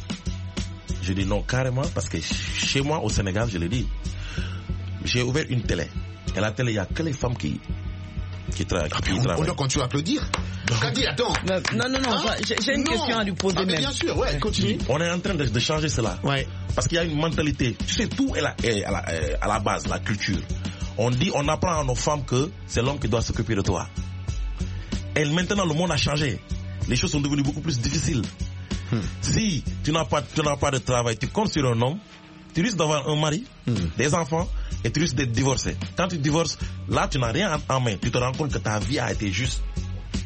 Je dis non carrément parce que chez moi, au Sénégal, je l'ai dit, j'ai ouvert une télé. Et la télé, il n'y a que les femmes qui, qui, tra- ah, qui on, travaillent. On doit continuer à applaudir. Kadi, attends. Non, non, non, hein? j'ai, j'ai une non. question à lui poser. Ah, mais bien sûr, ouais, continue. On est en train de, de changer cela. Ouais. Parce qu'il y a une mentalité. Tu sais, tout est, la, est à, la, est à la base, la culture. On dit, on apprend à nos femmes que c'est l'homme qui doit s'occuper de toi. Et maintenant, le monde a changé. Les choses sont devenues beaucoup plus difficiles. Hmm. Si tu n'as pas, tu n'as pas de travail, tu comptes sur un homme, tu risques d'avoir un mari, hmm. des enfants, et tu risques d'être divorcé. Quand tu divorces, là, tu n'as rien en main. Tu te rends compte que ta vie a été juste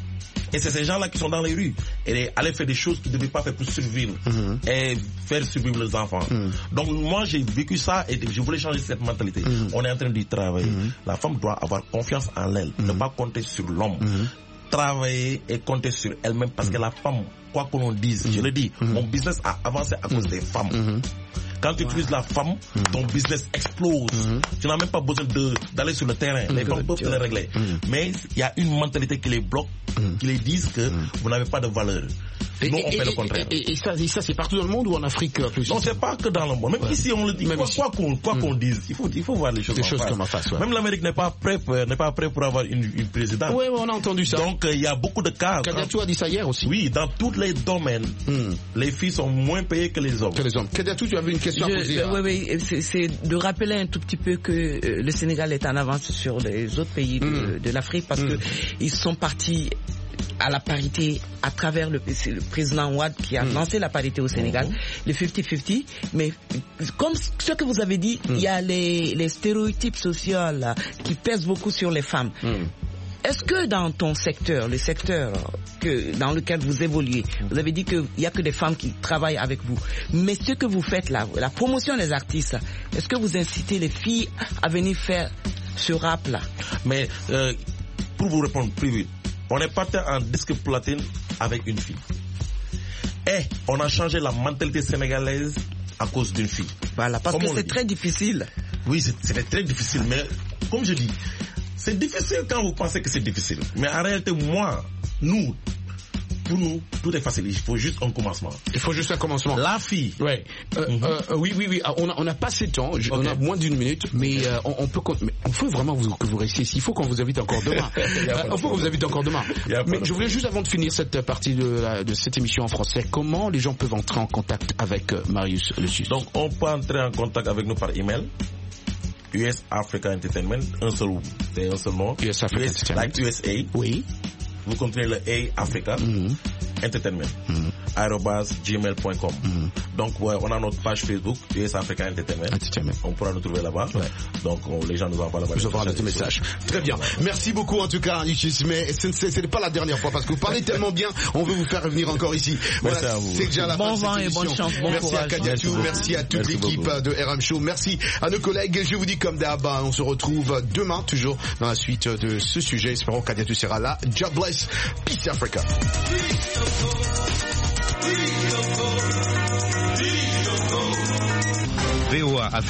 Et c'est ces gens-là qui sont dans les rues. Et aller faire des choses qu'ils ne devaient pas faire pour survivre. Mm-hmm. Et faire survivre les enfants. Mm-hmm. Donc moi, j'ai vécu ça et je voulais changer cette mentalité. Mm-hmm. On est en train d'y travailler. Mm-hmm. La femme doit avoir confiance en elle. Mm-hmm. Ne pas compter sur l'homme. Mm-hmm. Travailler et compter sur elle-même parce mm-hmm. que la femme, quoi que l'on dise, mm-hmm. je le dis, mm-hmm. mon business a avancé à cause mm-hmm. des femmes. Mm-hmm. Quand tu utilises la femme, mmh. ton business explose. Mmh. Tu n'as même pas besoin de, d'aller sur le terrain. Mmh. Les femmes peuvent te le régler. Mmh. Mais il y a une mentalité qui les bloque, mmh. qui les disent que mmh. vous n'avez pas de valeur. Et, Nous, et, on fait et, le contraire. Et, et, et, ça, et ça, c'est partout dans le monde ou en Afrique plus? Non, c'est pas que dans le monde. Même ouais. ici, on le dit. Même quoi, quoi qu'on, quoi mmh. qu'on dise, il faut, il faut voir les choses, les en, choses face. Comme en face. Ouais. Même l'Amérique n'est pas prêt, n'est pas prêt pour avoir une, une présidente. Oui, ouais, on a entendu ça. Donc, il euh, y a beaucoup de cas. Kadiatou a dit ça hier aussi. Oui, dans tous les domaines, mmh. les filles sont moins payées que les hommes. Que les hommes. Kadiatou, tu avais une question je, à poser. Oui, oui, c'est, c'est de rappeler un tout petit peu que euh, le Sénégal est en avance sur les autres pays de, mmh. de l'Afrique parce mmh. que ils sont partis à la parité à travers le, le président Ouad qui a mmh. lancé la parité au Sénégal, mmh. le cinquante cinquante, mais comme ce que vous avez dit, il mmh. y a les, les stéréotypes sociaux là, qui pèsent beaucoup sur les femmes. Mmh. Est-ce que dans ton secteur, le secteur que, dans lequel vous évoluez, vous avez dit qu'il n'y a que des femmes qui travaillent avec vous, mais ce que vous faites là, la promotion des artistes, est-ce que vous incitez les filles à venir faire ce rap là? Mais euh, pour vous répondre plus vite, on est parti en disque platine avec une fille. Et on a changé la mentalité sénégalaise à cause d'une fille. Voilà, parce comme que c'est très difficile. Oui, c'est, c'est très difficile, mais comme je dis, c'est difficile quand vous pensez que c'est difficile. Mais en réalité, moi, nous, pour nous, tout est facile. Il faut juste un commencement. Il faut juste un commencement. La fille. Ouais. Euh, mm-hmm. euh, oui, oui, oui. On a, on a pas assez de temps. Okay. On a moins d'une minute, mais euh, on, on peut. Mais on faut vraiment vous, que vous restiez ici. Il faut qu'on vous invite encore demain. Il faut qu'on vous invite encore demain. Mais je voulais juste, avant de finir cette partie de, la, de cette émission en français, comment les gens peuvent entrer en contact avec euh, Marius Lucius? Donc, on peut entrer en contact avec nous par email. U S Africa Entertainment, un seul, c'est un seul mot. U S Africa U S, Entertainment. Like U S A. Oui. Vous comprenez le A Africa. Mm-hmm. Entertainment. Mm-hmm. arobase gmail point com. Mm-hmm. Donc, ouais, on a notre page Facebook, U S Africa Entertainment. Entertainment. On pourra nous trouver là-bas. Ouais. Donc, on, les gens nous envoient là-bas. Nous envoient notre message. Très bien. Merci beaucoup, en tout cas, Lucius. Mais ce n'est pas la dernière fois parce que vous parlez tellement bien, on veut vous faire revenir encore ici. Voilà, merci à vous. C'est déjà la bon fin vent de cette et bonne émission. chance. Bon merci courage. à Kadiatou, merci, merci à toute merci l'équipe beaucoup. de R M Show. Merci à nos collègues. Je vous dis comme d'hab, on se retrouve demain, toujours dans la suite de ce sujet. Espérons que Kadiatou sera là. God bless. Peace Africa. V O A Afrique.